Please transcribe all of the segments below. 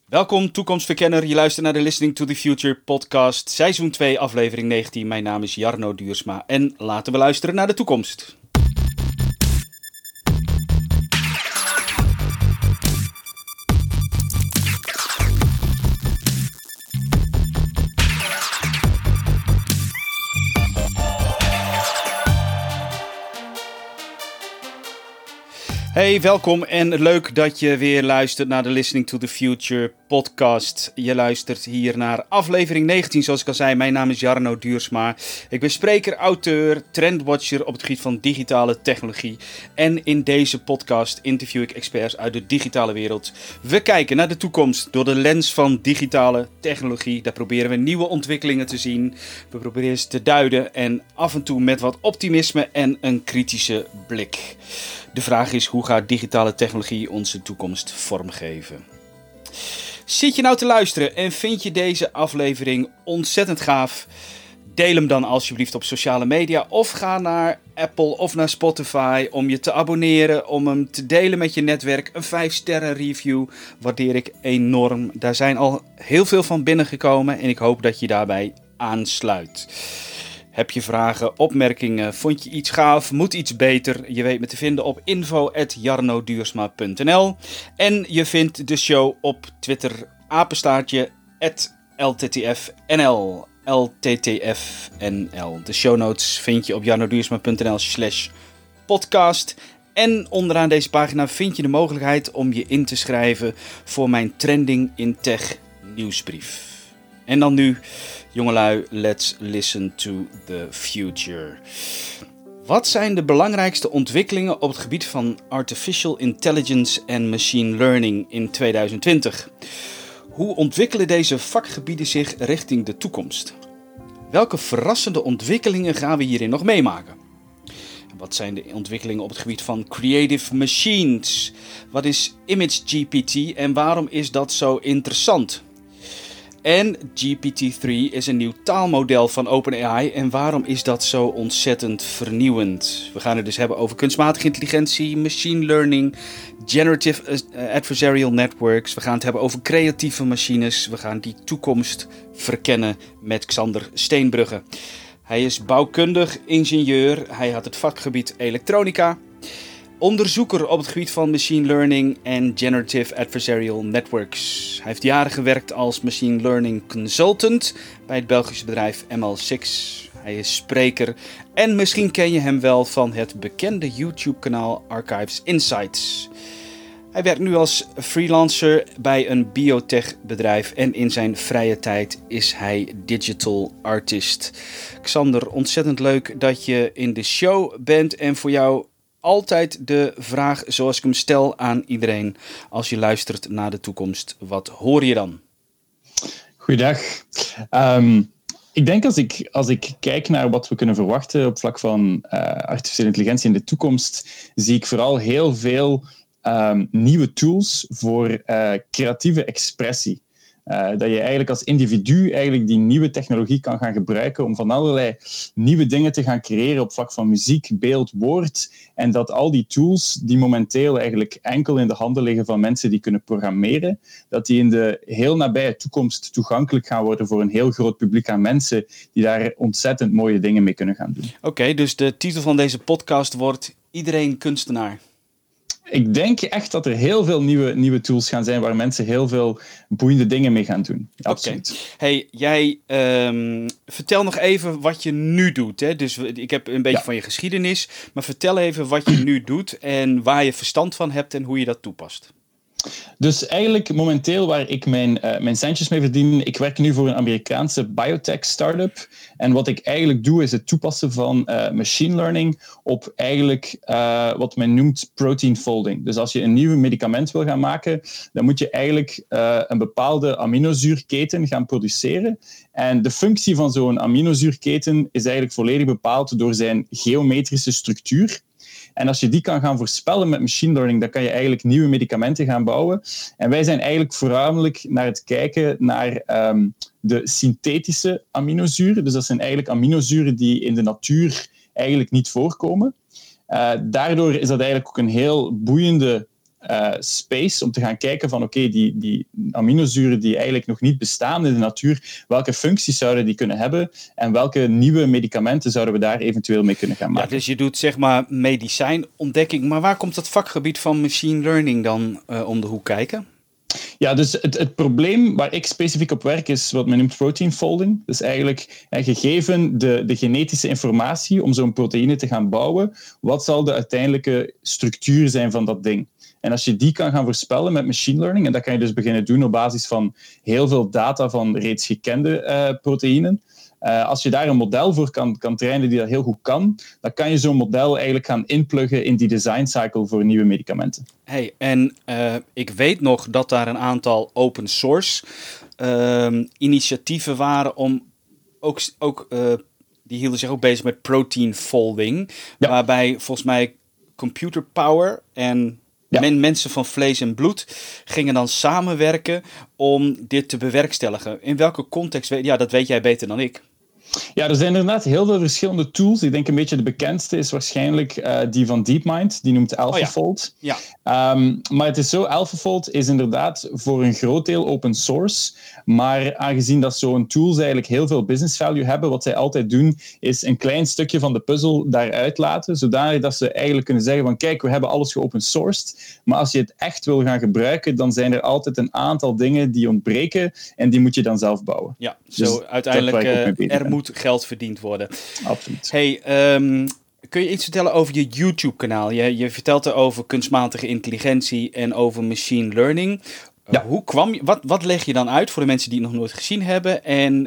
Welkom toekomstverkenner, je luistert naar de Listening to the Future podcast, seizoen 2, aflevering 19. Mijn naam is Jarno Duursma en laten we luisteren naar de toekomst. Hey, welkom en leuk dat je weer luistert naar de Listening to the Future podcast. Je luistert hier naar aflevering 19, zoals ik al zei. Mijn naam is Jarno Duursma. Ik ben spreker, auteur, trendwatcher op het gebied van digitale technologie. En in deze podcast interview ik experts uit de digitale wereld. We kijken naar de toekomst door de lens van digitale technologie. Daar proberen we nieuwe ontwikkelingen te zien. We proberen ze te duiden en af en toe met wat optimisme en een kritische blik. De vraag is, hoe gaat digitale technologie onze toekomst vormgeven? Zit je nou te luisteren en vind je deze aflevering ontzettend gaaf? Deel hem dan alsjeblieft op sociale media of ga naar Apple of naar Spotify om je te abonneren, om hem te delen met je netwerk. Een 5-sterren review waardeer ik enorm. Daar zijn al heel veel van binnengekomen en ik hoop dat je daarbij aansluit. Heb je vragen, opmerkingen, vond je iets gaaf, moet iets beter? Je weet me te vinden op info@jarnoduursma.nl. En je vindt de show op Twitter, @LTTFNL. LTTFNL. De show notes vind je op jarnoduursma.nl/podcast. En onderaan deze pagina vind je de mogelijkheid om je in te schrijven voor mijn Trending in Tech nieuwsbrief. En dan nu, jongelui, let's listen to the future. Wat zijn de belangrijkste ontwikkelingen op het gebied van artificial intelligence en machine learning in 2020? Hoe ontwikkelen deze vakgebieden zich richting de toekomst? Welke verrassende ontwikkelingen gaan we hierin nog meemaken? Wat zijn de ontwikkelingen op het gebied van creative machines? Wat is ImageGPT en waarom is dat zo interessant? En GPT-3 is een nieuw taalmodel van OpenAI en waarom is dat zo ontzettend vernieuwend? We gaan het dus hebben over kunstmatige intelligentie, machine learning, generative adversarial networks. We gaan het hebben over creatieve machines. We gaan die toekomst verkennen met Xander Steenbrugge. Hij is bouwkundig ingenieur, hij had het vakgebied elektronica. Onderzoeker op het gebied van machine learning en generative adversarial networks. Hij heeft jaren gewerkt als machine learning consultant bij het Belgische bedrijf ML6. Hij is spreker en misschien ken je hem wel van het bekende YouTube-kanaal Archives Insights. Hij werkt nu als freelancer bij een biotech-bedrijf en in zijn vrije tijd is hij digital artist. Xander, ontzettend leuk dat je in de show bent en voor jou altijd de vraag zoals ik hem stel aan iedereen. Als je luistert naar de toekomst, wat hoor je dan? Goeiedag. Ik denk als ik kijk naar wat we kunnen verwachten op vlak van artificiële intelligentie in de toekomst, zie ik vooral heel veel nieuwe tools voor creatieve expressie. Dat je eigenlijk als individu eigenlijk die nieuwe technologie kan gaan gebruiken om van allerlei nieuwe dingen te gaan creëren op vlak van muziek, beeld, woord. En dat al die tools die momenteel eigenlijk enkel in de handen liggen van mensen die kunnen programmeren, dat die in de heel nabije toekomst toegankelijk gaan worden voor een heel groot publiek aan mensen die daar ontzettend mooie dingen mee kunnen gaan doen. Oké, dus de titel van deze podcast wordt Iedereen kunstenaar. Ik denk echt dat er heel veel nieuwe tools gaan zijn waar mensen heel veel boeiende dingen mee gaan doen. Absoluut. Okay. Hey, jij vertel nog even wat je nu doet. Hè? Dus ik heb een beetje van je geschiedenis, maar vertel even wat je nu doet en waar je verstand van hebt en hoe je dat toepast. Dus eigenlijk momenteel waar ik mijn centjes mee verdien, ik werk nu voor een Amerikaanse biotech-startup. En wat ik eigenlijk doe, is het toepassen van machine learning op eigenlijk wat men noemt protein folding. Dus als je een nieuw medicament wil gaan maken, dan moet je eigenlijk een bepaalde aminozuurketen gaan produceren. En de functie van zo'n aminozuurketen is eigenlijk volledig bepaald door zijn geometrische structuur. En als je die kan gaan voorspellen met machine learning, dan kan je eigenlijk nieuwe medicamenten gaan bouwen. En wij zijn eigenlijk voornamelijk naar het kijken naar de synthetische aminozuren. Dus dat zijn eigenlijk aminozuren die in de natuur eigenlijk niet voorkomen. Daardoor is dat eigenlijk ook een heel boeiende space om te gaan kijken van oké, die aminozuren die eigenlijk nog niet bestaan in de natuur, welke functies zouden die kunnen hebben en welke nieuwe medicamenten zouden we daar eventueel mee kunnen gaan maken. Ja, dus je doet zeg maar medicijnontdekking, maar waar komt dat vakgebied van machine learning dan om de hoek kijken? Ja, dus het probleem waar ik specifiek op werk is wat men noemt protein folding. Dus eigenlijk, gegeven de genetische informatie om zo'n proteïne te gaan bouwen, wat zal de uiteindelijke structuur zijn van dat ding? En als je die kan gaan voorspellen met machine learning, en dat kan je dus beginnen doen op basis van heel veel data van reeds gekende proteïnen, als je daar een model voor kan trainen die dat heel goed kan, dan kan je zo'n model eigenlijk gaan inpluggen in die design cycle voor nieuwe medicamenten. Hey, en ik weet nog dat daar een aantal open source initiatieven waren om ook die hielden zich ook bezig met protein folding, waarbij volgens mij computer power en mensen van vlees en bloed gingen dan samenwerken om dit te bewerkstelligen. In welke context? Dat weet jij beter dan ik. Ja, er zijn inderdaad heel veel verschillende tools. Ik denk een beetje de bekendste is waarschijnlijk die van DeepMind. Die noemt AlphaFold. Oh ja. Maar het is zo, AlphaFold is inderdaad voor een groot deel open source. Maar aangezien dat zo'n tools eigenlijk heel veel business value hebben, wat zij altijd doen, is een klein stukje van de puzzel daaruit laten, zodanig dat ze eigenlijk kunnen zeggen van kijk, we hebben alles geopen sourced, maar als je het echt wil gaan gebruiken, dan zijn er altijd een aantal dingen die ontbreken en die moet je dan zelf bouwen. Ja, dus uiteindelijk er moet geld verdiend worden. Absoluut. Hey, kun je iets vertellen over je YouTube-kanaal? Je vertelt over kunstmatige intelligentie en over machine learning. Ja. Hoe kwam je, wat leg je dan uit voor de mensen die het nog nooit gezien hebben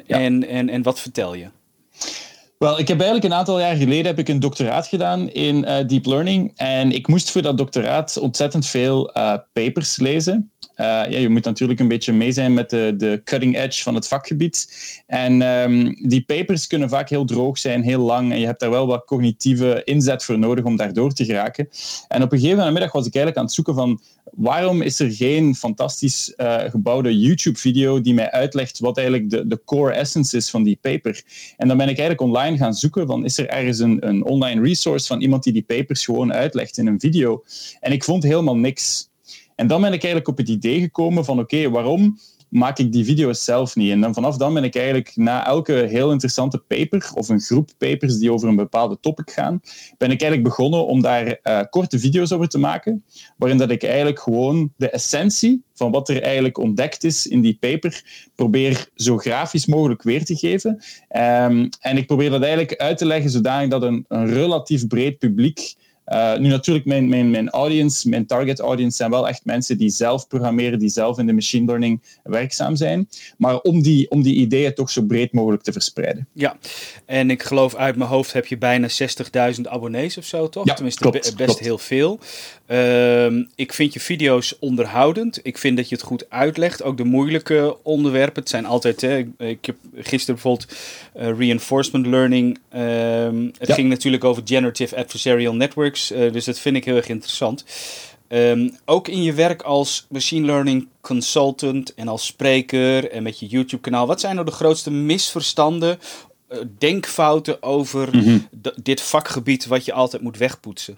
en wat vertel je? Wel, ik heb eigenlijk een aantal jaar geleden een doctoraat gedaan in deep learning en ik moest voor dat doctoraat ontzettend veel papers lezen. Je moet natuurlijk een beetje mee zijn met de cutting edge van het vakgebied. En die papers kunnen vaak heel droog zijn, heel lang. En je hebt daar wel wat cognitieve inzet voor nodig om daardoor te geraken. En op een gegeven middag was ik eigenlijk aan het zoeken van waarom is er geen fantastisch gebouwde YouTube-video die mij uitlegt wat eigenlijk de core essence is van die paper. En dan ben ik eigenlijk online gaan zoeken van is er ergens een online resource van iemand die papers gewoon uitlegt in een video. En ik vond helemaal niks. En dan ben ik eigenlijk op het idee gekomen van oké, waarom maak ik die video's zelf niet? En dan vanaf dan ben ik eigenlijk na elke heel interessante paper of een groep papers die over een bepaalde topic gaan, ben ik eigenlijk begonnen om daar korte video's over te maken, waarin dat ik eigenlijk gewoon de essentie van wat er eigenlijk ontdekt is in die paper probeer zo grafisch mogelijk weer te geven. En ik probeer dat eigenlijk uit te leggen zodanig dat een relatief breed publiek. Nu natuurlijk, mijn audience, mijn target audience zijn wel echt mensen die zelf programmeren, die zelf in de machine learning werkzaam zijn. Maar om die ideeën toch zo breed mogelijk te verspreiden. Ja, en ik geloof uit mijn hoofd heb je bijna 60.000 abonnees of zo, toch? Ja, tenminste, best heel veel. Ik vind je video's onderhoudend. Ik vind dat je het goed uitlegt. Ook de moeilijke onderwerpen. Het zijn altijd... ik heb gisteren bijvoorbeeld reinforcement learning. Het ging natuurlijk over generative adversarial networks. Dus dat vind ik heel erg interessant. Ook in je werk als machine learning consultant en als spreker en met je YouTube-kanaal. Wat zijn nou de grootste misverstanden, denkfouten over dit vakgebied wat je altijd moet wegpoetsen?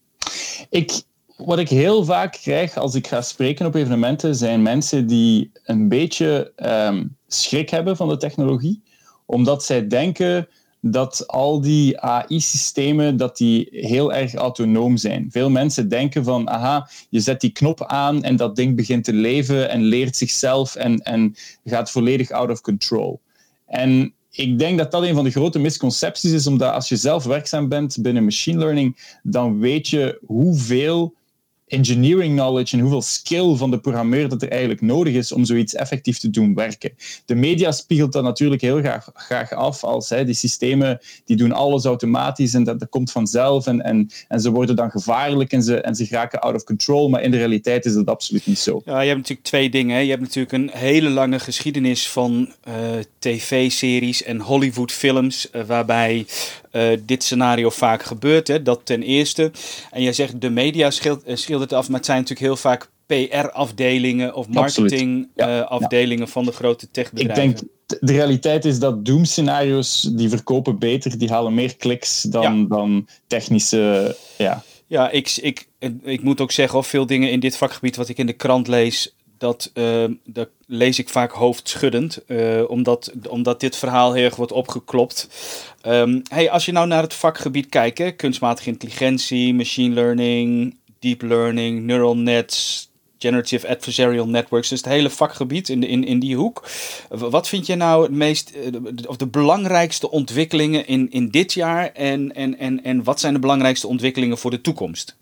Wat ik heel vaak krijg als ik ga spreken op evenementen, zijn mensen die een beetje schrik hebben van de technologie. Omdat zij denken dat al die AI-systemen dat die heel erg autonoom zijn. Veel mensen denken van, je zet die knop aan en dat ding begint te leven en leert zichzelf en gaat volledig out of control. En ik denk dat dat een van de grote misconcepties is, omdat als je zelf werkzaam bent binnen machine learning, dan weet je hoeveel engineering knowledge en hoeveel skill van de programmeur dat er eigenlijk nodig is om zoiets effectief te doen werken. De media spiegelt dat natuurlijk heel graag af als die systemen die doen alles automatisch en dat komt vanzelf en ze worden dan gevaarlijk en ze geraken out of control, maar in de realiteit is dat absoluut niet zo. Ja, je hebt natuurlijk twee dingen. Hè. Je hebt natuurlijk een hele lange geschiedenis van tv-series en Hollywood-films waarbij dit scenario vaak gebeurt. Hè. Dat ten eerste. En jij zegt de media schildert het af, maar het zijn natuurlijk heel vaak PR-afdelingen of marketing-afdelingen van de grote techbedrijven. Ik denk, de realiteit is dat doemscenario's die verkopen beter, die halen meer kliks dan technische... Ja, Ja, ik moet ook zeggen, of veel dingen in dit vakgebied wat ik in de krant lees, dat lees ik vaak hoofdschuddend, omdat dit verhaal heel erg wordt opgeklopt. Als je nou naar het vakgebied kijkt, hè, kunstmatige intelligentie, machine learning, deep learning, neural nets, generative adversarial networks, dus het hele vakgebied in die hoek. Wat vind je nou het meest, of de belangrijkste ontwikkelingen in dit jaar en wat zijn de belangrijkste ontwikkelingen voor de toekomst?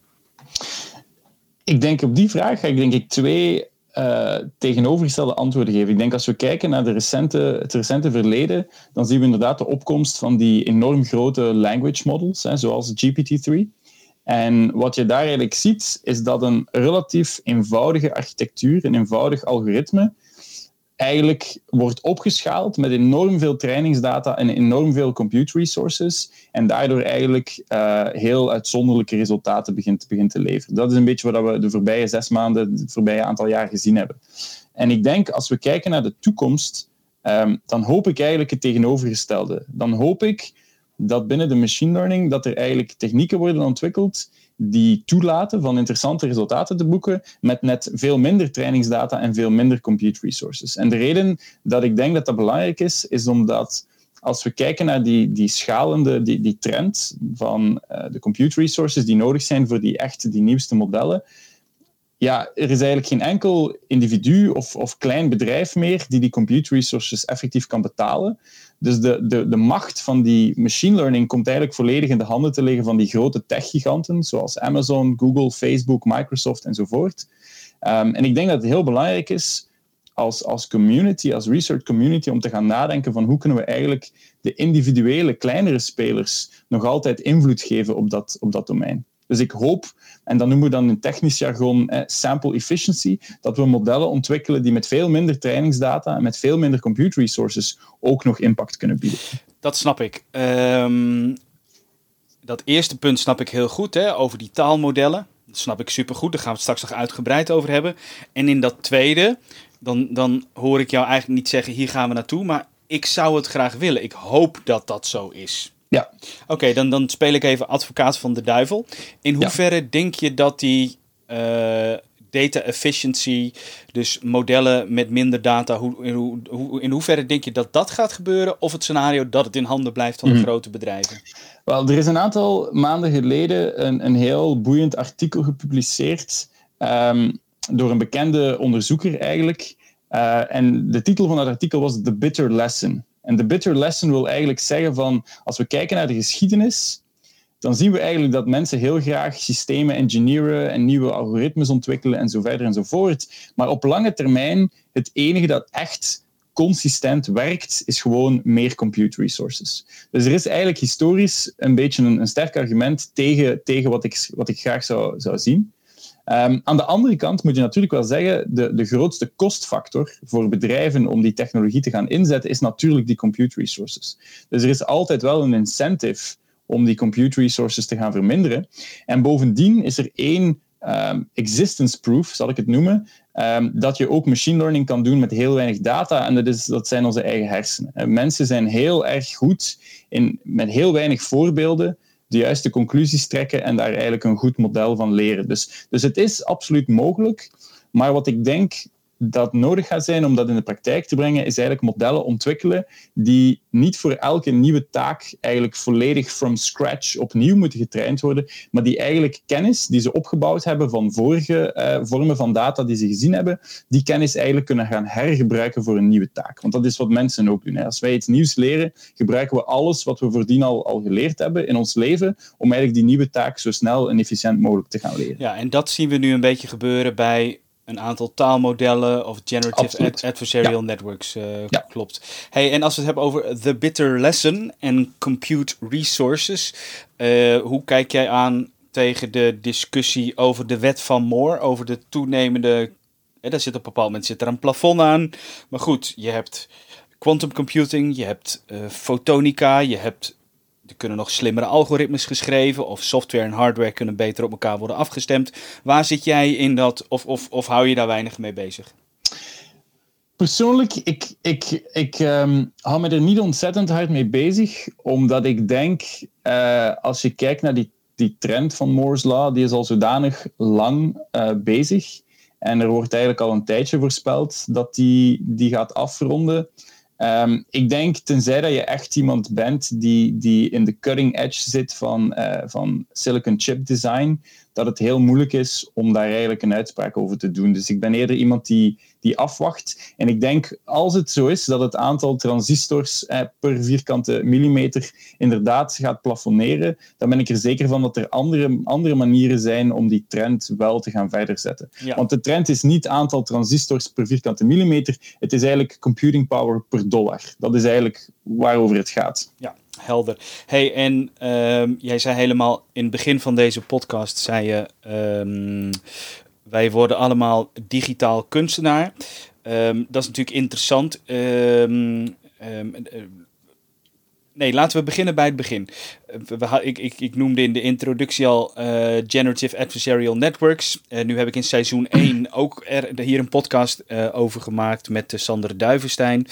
Ik denk op die vraag ga ik denk ik twee tegenovergestelde antwoorden geven. Ik denk als we kijken naar het recente verleden, dan zien we inderdaad de opkomst van die enorm grote language models, zoals GPT-3. En wat je daar eigenlijk ziet, is dat een relatief eenvoudige architectuur, een eenvoudig algoritme, eigenlijk wordt opgeschaald met enorm veel trainingsdata en enorm veel compute resources en daardoor eigenlijk heel uitzonderlijke resultaten begint te leveren. Dat is een beetje wat we de voorbije 6 maanden, het voorbije aantal jaar gezien hebben. En ik denk, als we kijken naar de toekomst, dan hoop ik eigenlijk het tegenovergestelde. Dan hoop ik dat binnen de machine learning dat er eigenlijk technieken worden ontwikkeld die toelaten van interessante resultaten te boeken met net veel minder trainingsdata en veel minder compute resources. En de reden dat ik denk dat dat belangrijk is omdat als we kijken naar die schalende, die trend van de compute resources die nodig zijn voor die nieuwste modellen, ja, er is eigenlijk geen enkel individu of klein bedrijf meer die compute resources effectief kan betalen. Dus de macht van die machine learning komt eigenlijk volledig in de handen te liggen van die grote tech-giganten, zoals Amazon, Google, Facebook, Microsoft enzovoort. En ik denk dat het heel belangrijk is als community, als research community, om te gaan nadenken van hoe kunnen we eigenlijk de individuele, kleinere spelers nog altijd invloed geven op dat domein. Dus ik hoop, en dat noemen we dan in technisch jargon sample efficiency, dat we modellen ontwikkelen die met veel minder trainingsdata en met veel minder compute resources ook nog impact kunnen bieden. Dat snap ik. Dat eerste punt snap ik heel goed, hè, over die taalmodellen. Dat snap ik supergoed, daar gaan we het straks nog uitgebreid over hebben. En in dat tweede, dan hoor ik jou eigenlijk niet zeggen, hier gaan we naartoe, maar ik zou het graag willen. Ik hoop dat dat zo is. Ja. Oké, dan speel ik even advocaat van de duivel. In hoeverre denk je dat die data efficiency, dus modellen met minder data, in hoeverre denk je dat dat gaat gebeuren? Of het scenario dat het in handen blijft van de grote bedrijven? Wel, er is een aantal maanden geleden een heel boeiend artikel gepubliceerd door een bekende onderzoeker eigenlijk. En de titel van dat artikel was The Bitter Lesson. En de bitter lesson wil eigenlijk zeggen van, als we kijken naar de geschiedenis, dan zien we eigenlijk dat mensen heel graag systemen engineeren en nieuwe algoritmes ontwikkelen en zo verder en zo voort. Maar op lange termijn, het enige dat echt consistent werkt, is gewoon meer compute resources. Dus er is eigenlijk historisch een beetje een sterk argument tegen wat ik graag zou zien. Aan de andere kant moet je natuurlijk wel zeggen, de grootste kostfactor voor bedrijven om die technologie te gaan inzetten, is natuurlijk die compute resources. Dus er is altijd wel een incentive om die compute resources te gaan verminderen. En bovendien is er één existence proof, zal ik het noemen, dat je ook machine learning kan doen met heel weinig data, en dat zijn onze eigen hersenen. Mensen zijn heel erg goed met heel weinig voorbeelden de juiste conclusies trekken en daar eigenlijk een goed model van leren. Dus het is absoluut mogelijk, maar wat ik denk dat nodig gaat zijn om dat in de praktijk te brengen, is eigenlijk modellen ontwikkelen die niet voor elke nieuwe taak eigenlijk volledig from scratch opnieuw moeten getraind worden, maar die eigenlijk kennis die ze opgebouwd hebben van vorige vormen van data die ze gezien hebben, die kennis eigenlijk kunnen gaan hergebruiken voor een nieuwe taak. Want dat is wat mensen ook doen. Als wij iets nieuws leren, gebruiken we alles wat we voordien al geleerd hebben in ons leven, om eigenlijk die nieuwe taak zo snel en efficiënt mogelijk te gaan leren. Ja, en dat zien we nu een beetje gebeuren bij een aantal taalmodellen of generative adversarial networks. Klopt. Hey, en als we het hebben over the bitter lesson en compute resources, hoe kijk jij aan tegen de discussie over de wet van Moore, over de toenemende, daar zit op een bepaald moment een plafond aan, maar goed, je hebt quantum computing, je hebt fotonica, er kunnen nog slimmere algoritmes geschreven, of software en hardware kunnen beter op elkaar worden afgestemd. Waar zit jij in dat, of hou je daar weinig mee bezig? Persoonlijk, ik hou me er niet ontzettend hard mee bezig, omdat ik denk, als je kijkt naar die die trend van Moore's Law, die is al zodanig lang bezig. En er wordt eigenlijk al een tijdje voorspeld dat die gaat afronden. Ik denk, tenzij dat je echt iemand bent die in de cutting edge zit van silicon chip design, dat het heel moeilijk is om daar eigenlijk een uitspraak over te doen. Dus ik ben eerder iemand die afwacht. En ik denk, als het zo is dat het aantal transistors per vierkante millimeter inderdaad gaat plafonneren, dan ben ik er zeker van dat er andere manieren zijn om die trend wel te gaan verder zetten. Ja. Want de trend is niet aantal transistors per vierkante millimeter, het is eigenlijk computing power per dollar. Dat is eigenlijk waarover het gaat. Ja. Helder. Hey, en jij zei helemaal in het begin van deze podcast, zei je, wij worden allemaal digitaal kunstenaar. Dat is natuurlijk interessant. Nee, laten we beginnen bij het begin. Ik noemde in de introductie al Generative Adversarial Networks. Nu heb ik in seizoen 1 ook hier een podcast over gemaakt met Sander Duivenstein.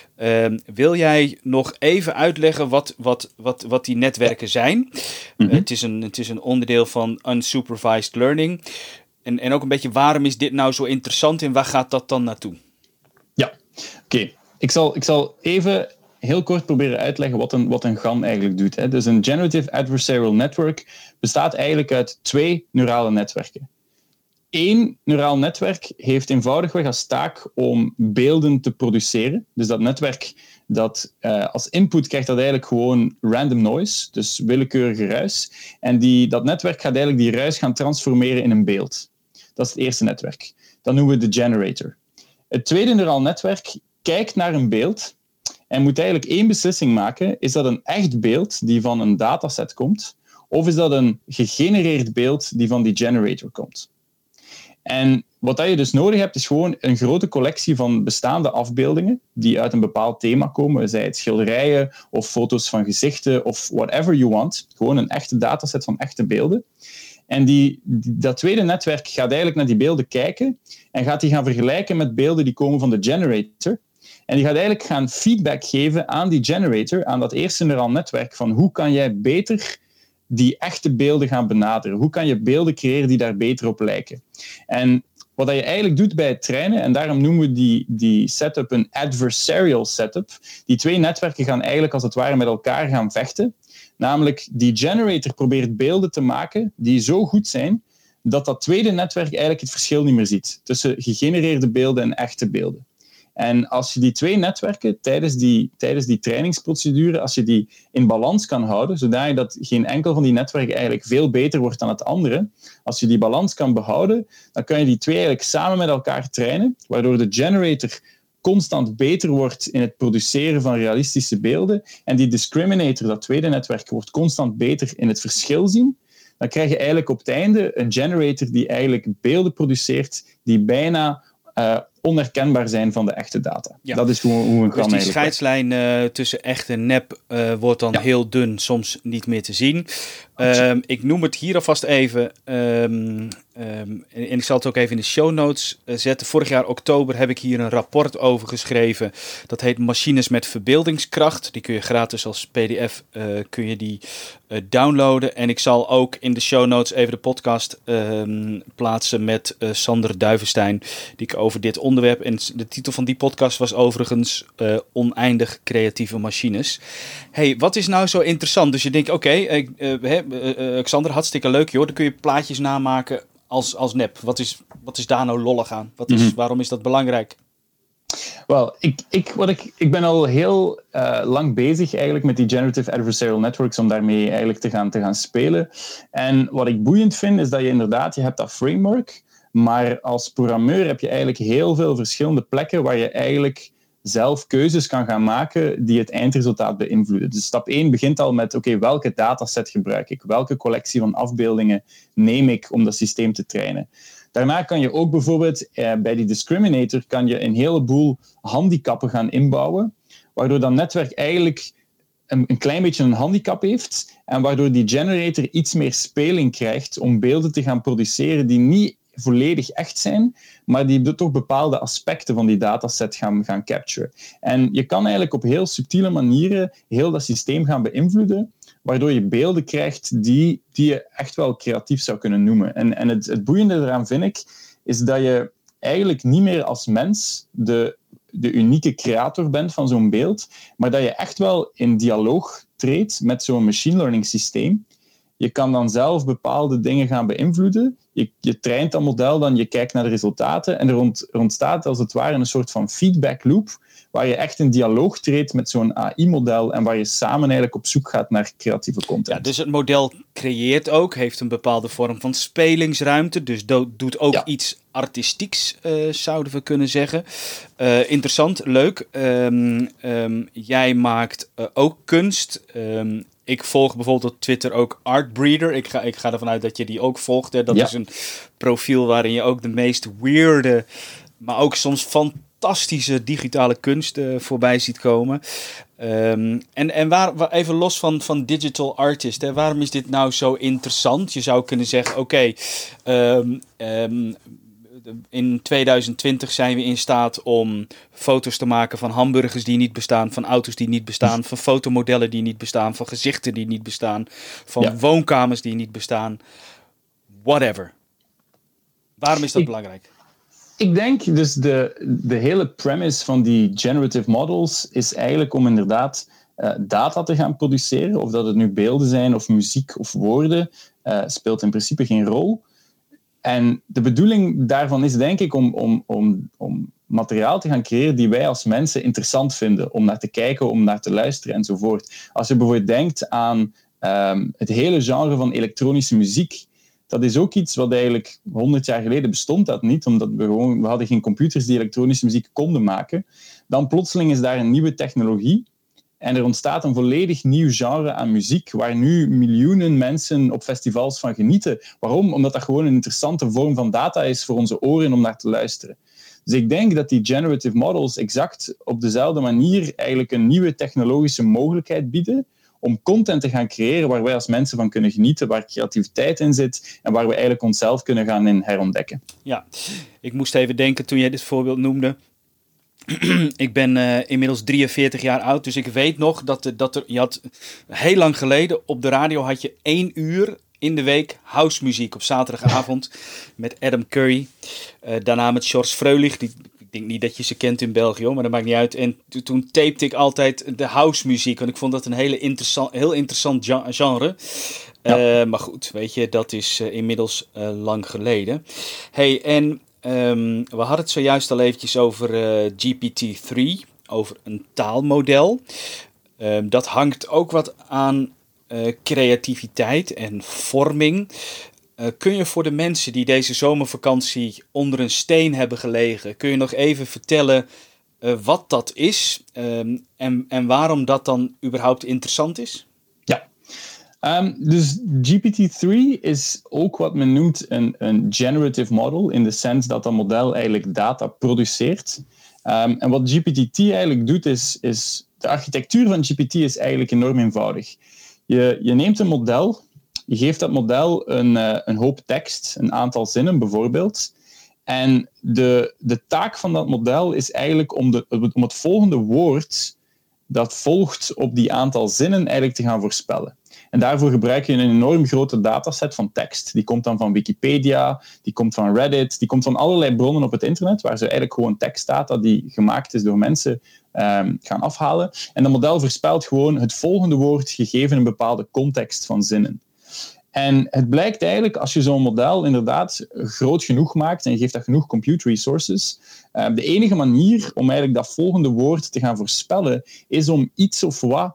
Wil jij nog even uitleggen wat die netwerken zijn? Mm-hmm. Het is een onderdeel van unsupervised learning. En ook een beetje, waarom is dit nou zo interessant en waar gaat dat dan naartoe? Ja, oké. Ik zal even heel kort proberen uitleggen wat een GAN eigenlijk doet. Hè. Dus een Generative Adversarial Network bestaat eigenlijk uit 2 neurale netwerken. 1 neuraal netwerk heeft eenvoudigweg als taak om beelden te produceren. Dus dat netwerk dat als input krijgt dat eigenlijk gewoon random noise, dus willekeurige ruis. En dat netwerk gaat eigenlijk die ruis gaan transformeren in een beeld. Dat is het eerste netwerk. Dat noemen we de generator. Het tweede neuraal netwerk kijkt naar een beeld en moet eigenlijk 1 beslissing maken. Is dat een echt beeld die van een dataset komt? Of is dat een gegenereerd beeld die van die generator komt? En wat je dus nodig hebt, is gewoon een grote collectie van bestaande afbeeldingen die uit een bepaald thema komen, zij het schilderijen of foto's van gezichten of whatever you want. Gewoon een echte dataset van echte beelden. En dat tweede netwerk gaat eigenlijk naar die beelden kijken en gaat die gaan vergelijken met beelden die komen van de generator. En die gaat eigenlijk gaan feedback geven aan die generator, aan dat eerste neuraal netwerk, van hoe kan jij beter die echte beelden gaan benaderen? Hoe kan je beelden creëren die daar beter op lijken? En wat je eigenlijk doet bij het trainen, en daarom noemen we die setup een adversarial setup, die 2 netwerken gaan eigenlijk als het ware met elkaar gaan vechten. Namelijk, die generator probeert beelden te maken die zo goed zijn dat tweede netwerk eigenlijk het verschil niet meer ziet tussen gegenereerde beelden en echte beelden. En als je die 2 netwerken tijdens die trainingsprocedure, als je die in balans kan houden, zodat geen enkel van die netwerken eigenlijk veel beter wordt dan het andere, als je die balans kan behouden, dan kan je die 2 eigenlijk samen met elkaar trainen, waardoor de generator constant beter wordt in het produceren van realistische beelden en die discriminator, dat tweede netwerk, wordt constant beter in het verschil zien. Dan krijg je eigenlijk op het einde een generator die eigenlijk beelden produceert die bijna onherkenbaar zijn van de echte data. Ja. Dat is hoe een GAN dus die scheidslijn tussen echt en nep wordt dan heel dun, soms niet meer te zien. Ik noem het hier alvast even, en ik zal het ook even in de show notes zetten. Vorig jaar oktober heb ik hier een rapport over geschreven. Dat heet Machines met verbeeldingskracht. Die kun je gratis als pdf downloaden. En ik zal ook in de show notes even de podcast plaatsen met Sander Duivenstein, die ik over dit onderwerp, en de titel van die podcast was overigens Oneindig creatieve machines. Hey, wat is nou zo interessant? Dus je denkt, oké, Xander, hartstikke leuk joh, dan kun je plaatjes namaken als nep. Wat is daar nou lollig aan? Waarom is dat belangrijk? Wel, ik ben al heel lang bezig eigenlijk met die Generative Adversarial Networks om daarmee eigenlijk te gaan spelen. En wat ik boeiend vind, is dat je hebt dat framework, maar als programmeur heb je eigenlijk heel veel verschillende plekken waar je eigenlijk zelf keuzes kan gaan maken die het eindresultaat beïnvloeden. Dus stap 1 begint al met, welke dataset gebruik ik? Welke collectie van afbeeldingen neem ik om dat systeem te trainen? Daarna kan je ook bijvoorbeeld bij die discriminator kan je een heleboel handicappen gaan inbouwen, waardoor dat netwerk eigenlijk een klein beetje een handicap heeft en waardoor die generator iets meer speling krijgt om beelden te gaan produceren die niet volledig echt zijn, maar die toch bepaalde aspecten van die dataset gaan capturen. En je kan eigenlijk op heel subtiele manieren heel dat systeem gaan beïnvloeden, waardoor je beelden krijgt die je echt wel creatief zou kunnen noemen. En het boeiende eraan vind ik, is dat je eigenlijk niet meer als mens de unieke creator bent van zo'n beeld, maar dat je echt wel in dialoog treedt met zo'n machine learning systeem. Je kan dan zelf bepaalde dingen gaan beïnvloeden. Je traint dat model, dan je kijkt naar de resultaten en er ontstaat als het ware een soort van feedback loop, waar je echt in dialoog treedt met zo'n AI-model en waar je samen eigenlijk op zoek gaat naar creatieve content. Ja, dus het model creëert ook, heeft een bepaalde vorm van spelingsruimte, dus doet ook iets artistieks, zouden we kunnen zeggen. Interessant, leuk. Jij maakt ook kunst. Ik volg bijvoorbeeld op Twitter ook Artbreeder. Ik ga ervan uit dat je die ook volgt. Hè. Dat is een profiel waarin je ook de meest weirde, maar ook soms fantastische digitale kunst voorbij ziet komen. En waar, even los van digital artist, hè, waarom is dit nou zo interessant? Je zou kunnen zeggen, oké, in 2020 zijn we in staat om foto's te maken van hamburgers die niet bestaan, van auto's die niet bestaan, van fotomodellen die niet bestaan, van gezichten die niet bestaan, van woonkamers die niet bestaan. Whatever. Waarom is dat belangrijk? Ik denk dus de hele premise van die generative models is eigenlijk om inderdaad data te gaan produceren. Of dat het nu beelden zijn of muziek of woorden, speelt in principe geen rol. En de bedoeling daarvan is denk ik om materiaal te gaan creëren die wij als mensen interessant vinden. Om naar te kijken, om naar te luisteren enzovoort. Als je bijvoorbeeld denkt aan het hele genre van elektronische muziek. Dat is ook iets wat eigenlijk 100 jaar geleden bestond dat niet, omdat we hadden geen computers die elektronische muziek konden maken. Dan plotseling is daar een nieuwe technologie en er ontstaat een volledig nieuw genre aan muziek, waar nu miljoenen mensen op festivals van genieten. Waarom? Omdat dat gewoon een interessante vorm van data is voor onze oren om naar te luisteren. Dus ik denk dat die generative models exact op dezelfde manier eigenlijk een nieuwe technologische mogelijkheid bieden om content te gaan creëren waar wij als mensen van kunnen genieten, waar creativiteit in zit en waar we eigenlijk onszelf kunnen gaan in herontdekken. Ja, ik moest even denken toen jij dit voorbeeld noemde. Ik ben inmiddels 43 jaar oud, dus ik weet nog je had heel lang geleden op de radio had je 1 uur in de week house muziek op zaterdagavond met Adam Curry. Daarna met George Freulich, ik denk niet dat je ze kent in België, hoor, maar dat maakt niet uit. En toen tapte ik altijd de house muziek, want ik vond dat een heel interessant genre. Ja. Maar goed, weet je, dat is inmiddels lang geleden. Hey, en we hadden het zojuist al eventjes over GPT-3, over een taalmodel. Dat hangt ook wat aan creativiteit en vorming. Kun je voor de mensen die deze zomervakantie onder een steen hebben gelegen, kun je nog even vertellen wat dat is en waarom dat dan überhaupt interessant is? Ja, dus GPT-3 is ook wat men noemt een generative model, in de sens dat dat model eigenlijk data produceert. En wat GPT eigenlijk doet is de architectuur van GPT is eigenlijk enorm eenvoudig. Je neemt een model, je geeft dat model een hoop tekst, een aantal zinnen bijvoorbeeld. En de taak van dat model is eigenlijk om het volgende woord dat volgt op die aantal zinnen eigenlijk te gaan voorspellen. En daarvoor gebruik je een enorm grote dataset van tekst. Die komt dan van Wikipedia, die komt van Reddit, die komt van allerlei bronnen op het internet, waar ze eigenlijk gewoon tekstdata die gemaakt is door mensen gaan afhalen. En dat model voorspelt gewoon het volgende woord gegeven een bepaalde context van zinnen. En het blijkt eigenlijk, als je zo'n model inderdaad groot genoeg maakt en je geeft dat genoeg compute resources, de enige manier om eigenlijk dat volgende woord te gaan voorspellen, is om iets of wat...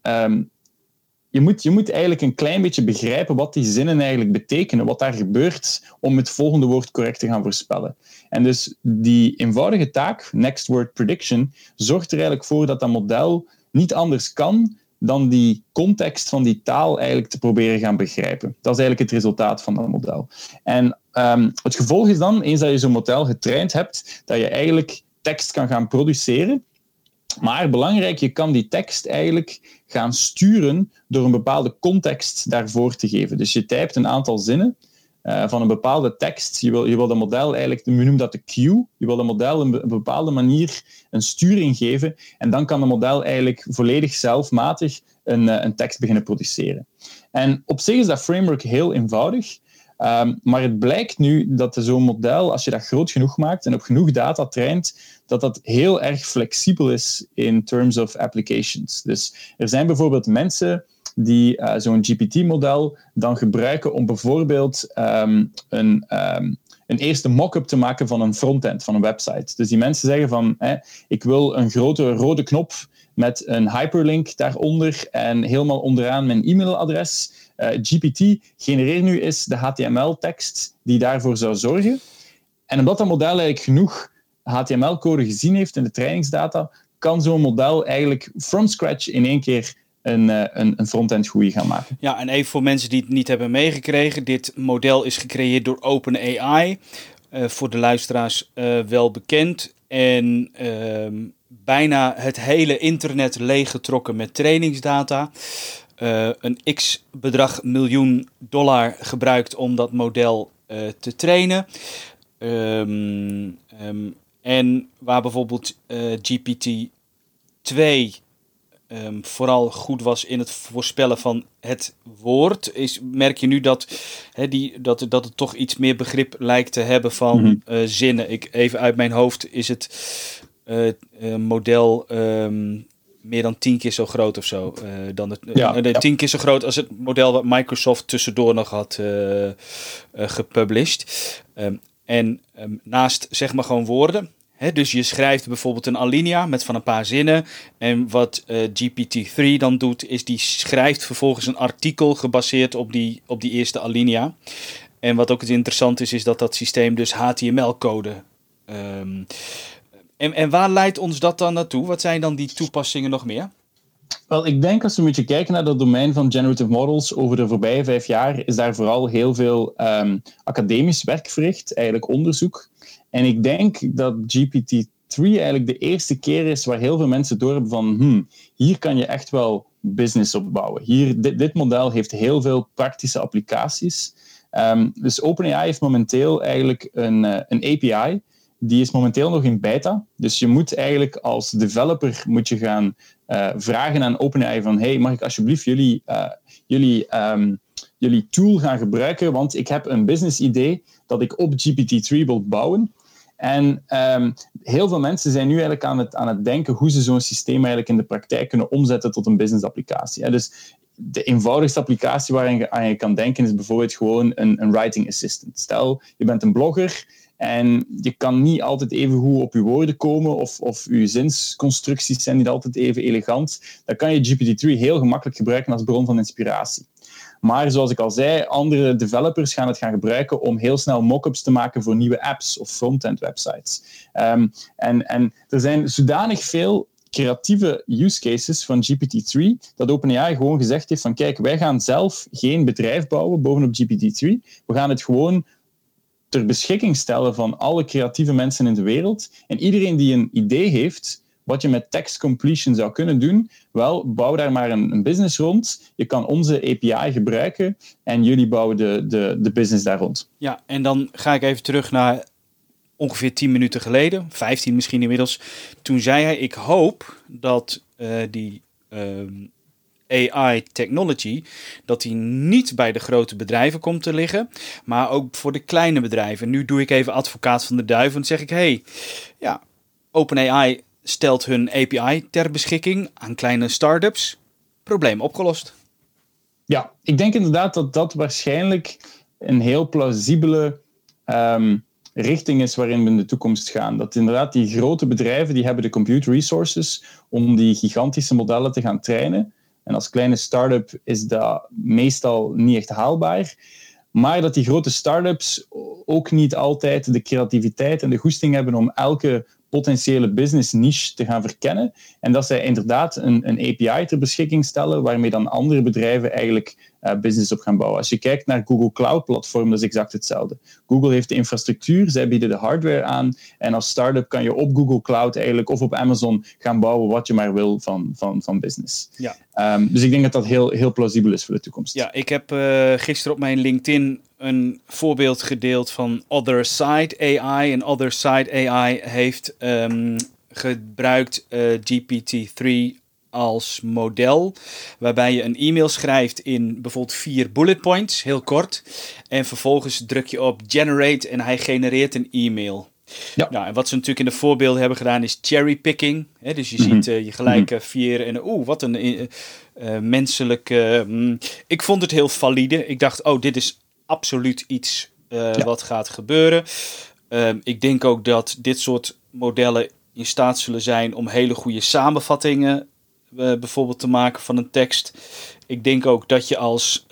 Je moet eigenlijk een klein beetje begrijpen wat die zinnen eigenlijk betekenen, wat daar gebeurt om het volgende woord correct te gaan voorspellen. En dus die eenvoudige taak, Next Word Prediction, zorgt er eigenlijk voor dat dat model niet anders kan dan die context van die taal eigenlijk te proberen gaan begrijpen. Dat is eigenlijk het resultaat van dat model. En het gevolg is dan, eens dat je zo'n model getraind hebt, dat je eigenlijk tekst kan gaan produceren. Maar belangrijk, je kan die tekst eigenlijk gaan sturen door een bepaalde context daarvoor te geven. Dus je typt een aantal zinnen, van een bepaalde tekst. Je wil dat model eigenlijk, je noemt dat de cue, je wil dat model op een bepaalde manier een sturing geven en dan kan het model eigenlijk volledig zelfmatig een tekst beginnen produceren. En op zich is dat framework heel eenvoudig, maar het blijkt nu dat zo'n model, als je dat groot genoeg maakt en op genoeg data traint, dat heel erg flexibel is in terms of applications. Dus er zijn bijvoorbeeld mensen die zo'n GPT-model dan gebruiken om bijvoorbeeld een eerste mock-up te maken van een frontend, van een website. Dus die mensen zeggen van, ik wil een grote rode knop met een hyperlink daaronder en helemaal onderaan mijn e-mailadres. GPT, genereer nu eens de HTML-tekst die daarvoor zou zorgen. En omdat dat model eigenlijk genoeg HTML-code gezien heeft in de trainingsdata, kan zo'n model eigenlijk from scratch in één keer een frontend GUI gaan maken. Ja, en even voor mensen die het niet hebben meegekregen. Dit model is gecreëerd door OpenAI. Voor de luisteraars wel bekend. En bijna het hele internet leeggetrokken met trainingsdata. Een x-bedrag $miljoen gebruikt om dat model te trainen. En waar bijvoorbeeld GPT-2 vooral goed was in het voorspellen van het woord, merk je nu dat het toch iets meer begrip lijkt te hebben van zinnen. Even uit mijn hoofd is het model meer dan 10 keer zo groot of zo. 10 keer zo groot als het model wat Microsoft tussendoor nog had gepublished. Naast zeg maar gewoon woorden. Dus je schrijft bijvoorbeeld een alinea met van een paar zinnen. En wat GPT-3 dan doet, is die schrijft vervolgens een artikel gebaseerd op die eerste alinea. En wat ook het interessant is dat systeem dus HTML-code. En waar leidt ons dat dan naartoe? Wat zijn dan die toepassingen nog meer? Wel, ik denk als we een beetje kijken naar dat domein van generative models over de voorbije 5 jaar, is daar vooral heel veel academisch werk verricht, eigenlijk onderzoek. En ik denk dat GPT-3 eigenlijk de eerste keer is waar heel veel mensen doorhebben van hier kan je echt wel business op bouwen. Dit model heeft heel veel praktische applicaties. Dus OpenAI heeft momenteel eigenlijk een API. Die is momenteel nog in beta. Dus je moet eigenlijk als developer gaan vragen aan OpenAI van hey, mag ik alsjeblieft jullie tool gaan gebruiken, want ik heb een business idee dat ik op GPT-3 wil bouwen. En heel veel mensen zijn nu eigenlijk aan het denken hoe ze zo'n systeem eigenlijk in de praktijk kunnen omzetten tot een business applicatie. Dus de eenvoudigste applicatie waar je kan denken is bijvoorbeeld gewoon een writing assistant. Stel, je bent een blogger en je kan niet altijd even goed op je woorden komen of je zinsconstructies zijn niet altijd even elegant. Dan kan je GPT-3 heel gemakkelijk gebruiken als bron van inspiratie. Maar zoals ik al zei, andere developers gaan het gaan gebruiken om heel snel mock-ups te maken voor nieuwe apps of front-end websites. En er zijn zodanig veel creatieve use cases van GPT-3 dat OpenAI gewoon gezegd heeft van kijk, wij gaan zelf geen bedrijf bouwen bovenop GPT-3. We gaan het gewoon ter beschikking stellen van alle creatieve mensen in de wereld. En iedereen die een idee heeft wat je met text completion zou kunnen doen, wel, bouw daar maar een business rond. Je kan onze API gebruiken en jullie bouwen de business daar rond. Ja, en dan ga ik even terug naar ongeveer 10 minuten geleden, 15 misschien inmiddels. Toen zei hij, ik hoop dat die AI technology, dat die niet bij de grote bedrijven komt te liggen, maar ook voor de kleine bedrijven. Nu doe ik even advocaat van de duivel en zeg ik, OpenAI stelt hun API ter beschikking aan kleine start-ups. Probleem opgelost. Ja, ik denk inderdaad dat waarschijnlijk een heel plausibele richting is waarin we in de toekomst gaan. Dat inderdaad die grote bedrijven, die hebben de compute resources om die gigantische modellen te gaan trainen. En als kleine start-up is dat meestal niet echt haalbaar. Maar dat die grote start-ups ook niet altijd de creativiteit en de goesting hebben om elke potentiële business niche te gaan verkennen. En dat zij inderdaad een API ter beschikking stellen waarmee dan andere bedrijven eigenlijk business op gaan bouwen. Als je kijkt naar Google Cloud Platform, dat is exact hetzelfde. Google heeft de infrastructuur, zij bieden de hardware aan en als start-up kan je op Google Cloud eigenlijk of op Amazon gaan bouwen wat je maar wil van business. Ja. Dus ik denk dat heel, heel plausibel is voor de toekomst. Ja, ik heb gisteren op mijn LinkedIn een voorbeeld gedeeld van Other Side AI. En Other Side AI heeft gebruikt GPT-3 als model, waarbij je een e-mail schrijft in bijvoorbeeld 4 bullet points, heel kort. En vervolgens druk je op generate en hij genereert een e-mail. Ja. Nou, en wat ze natuurlijk in de voorbeelden hebben gedaan is cherrypicking. Dus je ziet je gelijk 4 en wat een menselijke... Ik vond het heel valide. Ik dacht, dit is absoluut iets wat gaat gebeuren. Ik denk ook dat dit soort modellen in staat zullen zijn om hele goede samenvattingen bijvoorbeeld te maken van een tekst. Ik denk ook dat je als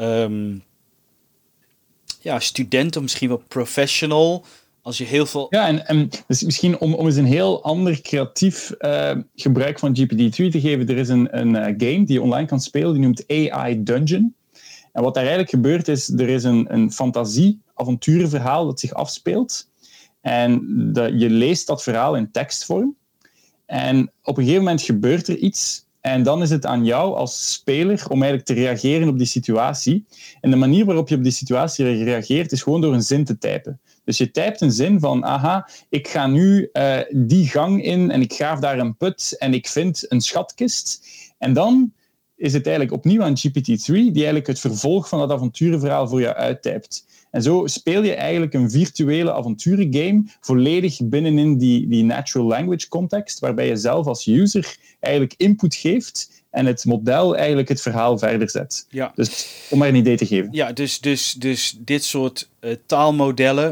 student of misschien wel professional, als je heel veel... Ja, en dus misschien om eens een heel ander creatief gebruik van GPT-3 te geven, er is een game die je online kan spelen, die noemt AI Dungeon. En wat daar eigenlijk gebeurt is, er is een fantasie-avonturenverhaal dat zich afspeelt. En je leest dat verhaal in tekstvorm. En op een gegeven moment gebeurt er iets. En dan is het aan jou als speler om eigenlijk te reageren op die situatie. En de manier waarop je op die situatie reageert is gewoon door een zin te typen. Dus je typt een zin van, ik ga nu die gang in en ik graaf daar een put en ik vind een schatkist. En dan is het eigenlijk opnieuw aan GPT-3 die eigenlijk het vervolg van dat avonturenverhaal voor jou uittypt. En zo speel je eigenlijk een virtuele avonturengame volledig binnenin die natural language context, waarbij je zelf als user eigenlijk input geeft en het model eigenlijk het verhaal verder zet. Ja. Dus om maar een idee te geven. Ja, dus dit soort taalmodellen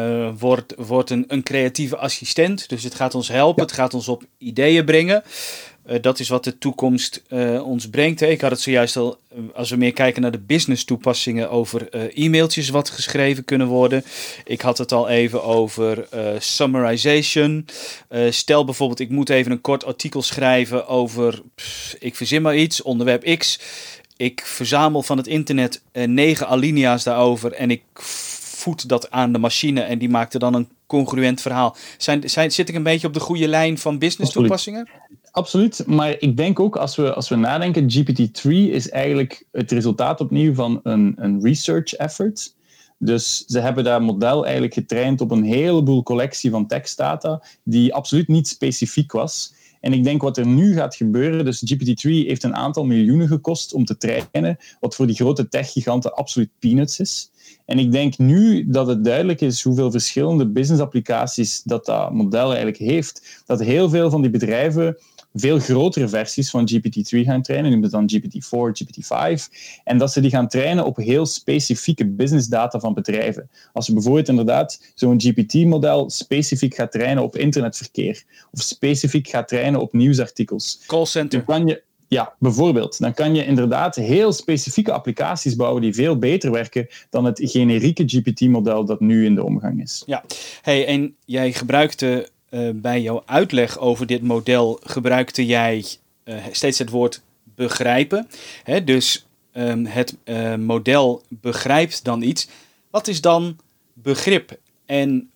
wordt een creatieve assistent. Dus het gaat ons helpen, Het gaat ons op ideeën brengen. Dat is wat de toekomst ons brengt. Hè. Ik had het zojuist al, als we meer kijken naar de business toepassingen, over e-mailtjes wat geschreven kunnen worden. Ik had het al even over summarization. Stel bijvoorbeeld, ik moet even een kort artikel schrijven over, ik verzin maar iets, onderwerp X. Ik verzamel van het internet 9 alinea's daarover en ik voed dat aan de machine en die maakt er dan een congruent verhaal. Zit ik een beetje op de goede lijn van business toepassingen? Absoluut, maar ik denk ook als we nadenken, GPT-3 is eigenlijk het resultaat opnieuw van een research effort. Dus ze hebben dat model eigenlijk getraind op een heleboel collectie van tekstdata die absoluut niet specifiek was. En ik denk wat er nu gaat gebeuren, dus GPT-3 heeft een aantal miljoenen gekost om te trainen, wat voor die grote techgiganten absoluut peanuts is. En ik denk nu dat het duidelijk is hoeveel verschillende business-applicaties dat model eigenlijk heeft, dat heel veel van die bedrijven veel grotere versies van GPT-3 gaan trainen, noemen het dan GPT-4, GPT-5, en dat ze die gaan trainen op heel specifieke businessdata van bedrijven. Als je bijvoorbeeld inderdaad zo'n GPT-model specifiek gaat trainen op internetverkeer, of specifiek gaat trainen op nieuwsartikels. Callcenter. Bijvoorbeeld. Dan kan je inderdaad heel specifieke applicaties bouwen die veel beter werken dan het generieke GPT-model dat nu in de omgang is. Ja, en jij gebruikte bij jouw uitleg over dit model gebruikte jij steeds het woord begrijpen. Dus het model begrijpt dan iets. Wat is dan begrip? En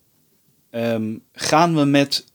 gaan we met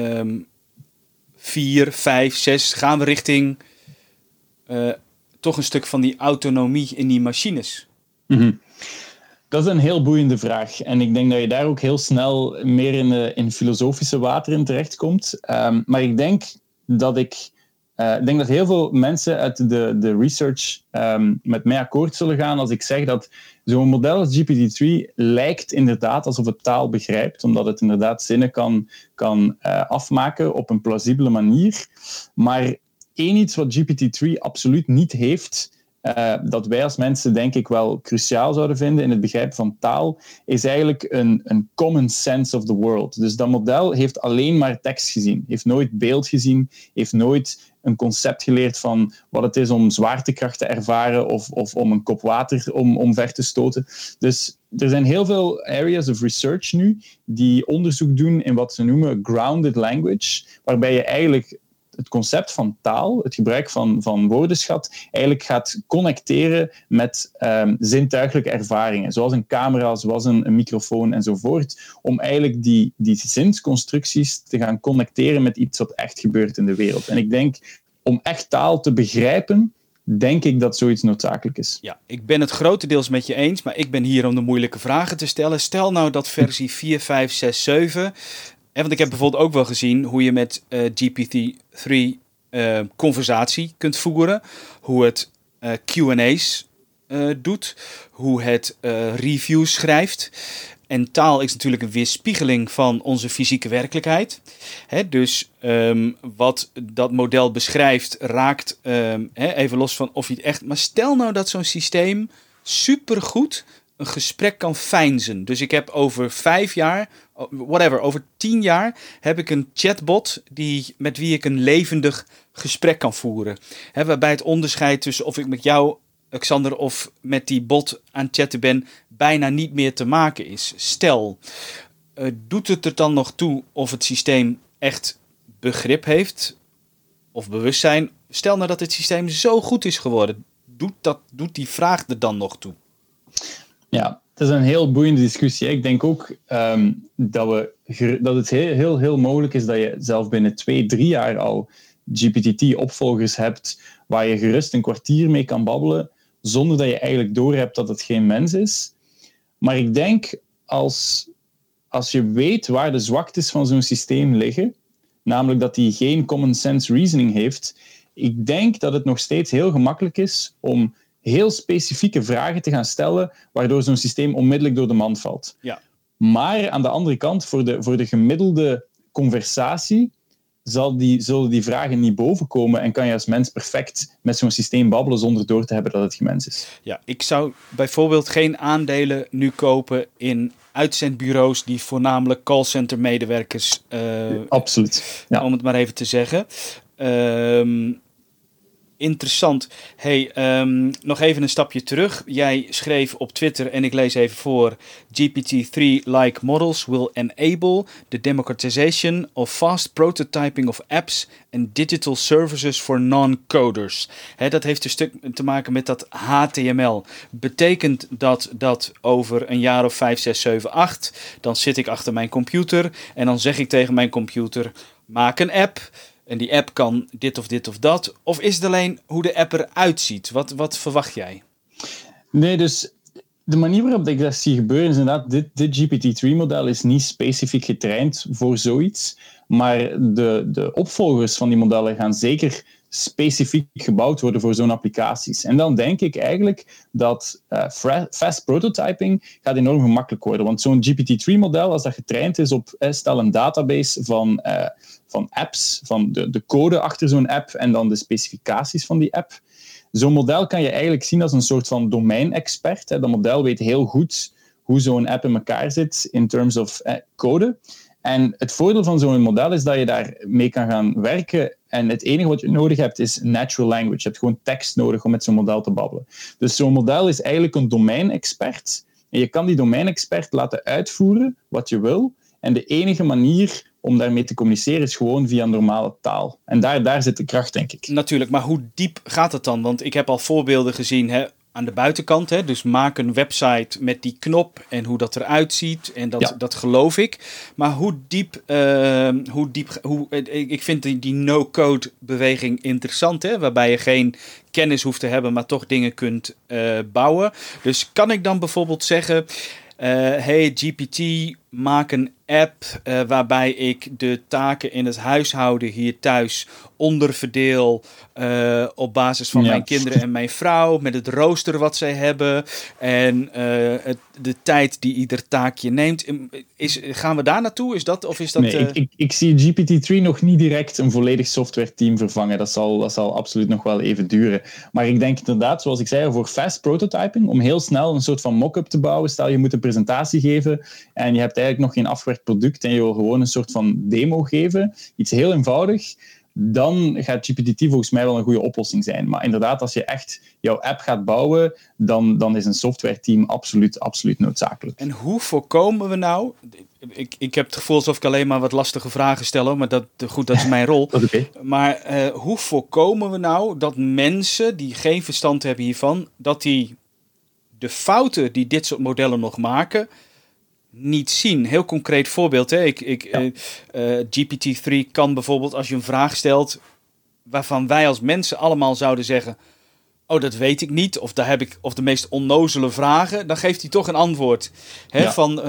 4, 5, 6, gaan we richting toch een stuk van die autonomie in die machines? Mm-hmm. Dat is een heel boeiende vraag. En ik denk dat je daar ook heel snel meer in filosofische wateren terechtkomt. Maar ik denk dat heel veel mensen uit de research met mij akkoord zullen gaan als ik zeg dat zo'n model als GPT-3 lijkt inderdaad alsof het taal begrijpt, omdat het inderdaad zinnen kan afmaken op een plausibele manier. Maar iets wat GPT-3 absoluut niet heeft, dat wij als mensen denk ik wel cruciaal zouden vinden in het begrijpen van taal, is eigenlijk een common sense of the world. Dus dat model heeft alleen maar tekst gezien, heeft nooit beeld gezien, heeft nooit een concept geleerd van wat het is om zwaartekracht te ervaren of om een kop water omver te stoten. Dus er zijn heel veel areas of research nu die onderzoek doen in wat ze noemen grounded language, waarbij je eigenlijk het concept van taal, het gebruik van woordenschat, eigenlijk gaat connecteren met zintuigelijke ervaringen, zoals een camera, zoals een microfoon enzovoort, om eigenlijk die zinsconstructies te gaan connecteren met iets wat echt gebeurt in de wereld. En ik denk, om echt taal te begrijpen, denk ik dat zoiets noodzakelijk is. Ja, ik ben het grotendeels met je eens, maar ik ben hier om de moeilijke vragen te stellen. Stel nou dat versie 4, 5, 6, 7... want ik heb bijvoorbeeld ook wel gezien hoe je met GPT-3 conversatie kunt voeren. Hoe het Q&A's doet. Hoe het reviews schrijft. En taal is natuurlijk een weerspiegeling van onze fysieke werkelijkheid. Dus wat dat model beschrijft raakt, even los van of je het echt... Maar stel nou dat zo'n systeem supergoed een gesprek kan feinzen. Dus ik heb over 5 jaar, over 10 jaar... heb ik een chatbot met wie ik een levendig gesprek kan voeren. Waarbij het onderscheid tussen of ik met jou, Xander, of met die bot aan het chatten ben, bijna niet meer te maken is. Stel, doet het er dan nog toe of het systeem echt begrip heeft of bewustzijn? Stel nou dat het systeem zo goed is geworden, doet die vraag er dan nog toe? Ja, het is een heel boeiende discussie. Ik denk ook dat het heel mogelijk is dat je zelf binnen 2-3 jaar al GPT-opvolgers hebt waar je gerust een kwartier mee kan babbelen, zonder dat je eigenlijk doorhebt dat het geen mens is. Maar ik denk, als je weet waar de zwaktes van zo'n systeem liggen, namelijk dat die geen common sense reasoning heeft, ik denk dat het nog steeds heel gemakkelijk is om heel specifieke vragen te gaan stellen, waardoor zo'n systeem onmiddellijk door de mand valt. Ja. Maar aan de andere kant, voor de gemiddelde conversatie, zullen die vragen niet bovenkomen en kan je als mens perfect met zo'n systeem babbelen zonder door te hebben dat het geen mens is. Ja, ik zou bijvoorbeeld geen aandelen nu kopen in uitzendbureaus die voornamelijk callcenter medewerkers... Absoluut. Ja. Om het maar even te zeggen. Interessant. Hey, nog even een stapje terug. Jij schreef op Twitter, en ik lees even voor: GPT-3-like models will enable the democratization of fast prototyping of apps and digital services for non-coders. Dat heeft een stuk te maken met dat HTML. Betekent dat over een jaar of 5, 6, 7, 8... dan zit ik achter mijn computer en dan zeg ik tegen mijn computer: maak een app. En die app kan dit of dit of dat. Of is het alleen hoe de app eruit ziet? Wat verwacht jij? Nee, dus de manier waarop ik dat zie gebeuren is inderdaad, dit GPT-3-model is niet specifiek getraind voor zoiets. Maar de opvolgers van die modellen gaan zeker specifiek gebouwd worden voor zo'n applicaties. En dan denk ik eigenlijk dat fast prototyping gaat enorm gemakkelijk worden. Want zo'n GPT-3-model, als dat getraind is op stel een database van apps, van de code achter zo'n app en dan de specificaties van die app. Zo'n model kan je eigenlijk zien als een soort van domeinexpert. Dat model weet heel goed hoe zo'n app in elkaar zit in terms of code. En het voordeel van zo'n model is dat je daarmee kan gaan werken. En het enige wat je nodig hebt is natural language. Je hebt gewoon tekst nodig om met zo'n model te babbelen. Dus zo'n model is eigenlijk een domeinexpert. En je kan die domeinexpert laten uitvoeren wat je wil. En de enige manier om daarmee te communiceren is gewoon via normale taal. En daar zit de kracht, denk ik. Natuurlijk, maar hoe diep gaat het dan? Want ik heb al voorbeelden gezien aan de buitenkant. Dus maak een website met die knop en hoe dat eruit ziet. En dat geloof ik. Maar hoe diep... ik vind die no-code beweging interessant. Waarbij je geen kennis hoeft te hebben, maar toch dingen kunt bouwen. Dus kan ik dan bijvoorbeeld zeggen: hey GPT, maak een app waarbij ik de taken in het huishouden hier thuis onderverdeel op basis van mijn kinderen en mijn vrouw, met het rooster wat zij hebben en de tijd die ieder taakje neemt. Gaan we daar naartoe? Is dat? Nee, ik zie GPT-3 nog niet direct een volledig softwareteam vervangen. Dat zal absoluut nog wel even duren. Maar ik denk inderdaad, zoals ik zei, voor fast prototyping, om heel snel een soort van mock-up te bouwen. Stel, je moet een presentatie geven en je hebt eigenlijk nog geen afgewerkt product en je wil gewoon een soort van demo geven. Iets heel eenvoudig. Dan gaat GPT volgens mij wel een goede oplossing zijn. Maar inderdaad, als je echt jouw app gaat bouwen, dan is een softwareteam absoluut noodzakelijk. En hoe voorkomen we nou... Ik heb het gevoel alsof ik alleen maar wat lastige vragen stel, maar dat is mijn rol. Okay. Maar hoe voorkomen we nou dat mensen die geen verstand hebben hiervan, dat die de fouten die dit soort modellen nog maken niet zien? Heel concreet voorbeeld. GPT-3 kan bijvoorbeeld, als je een vraag stelt waarvan wij als mensen allemaal zouden zeggen: dat weet ik niet. Of daar heb ik de meest onnozele vragen. Dan geeft hij toch een antwoord. Hè, Ja. Van,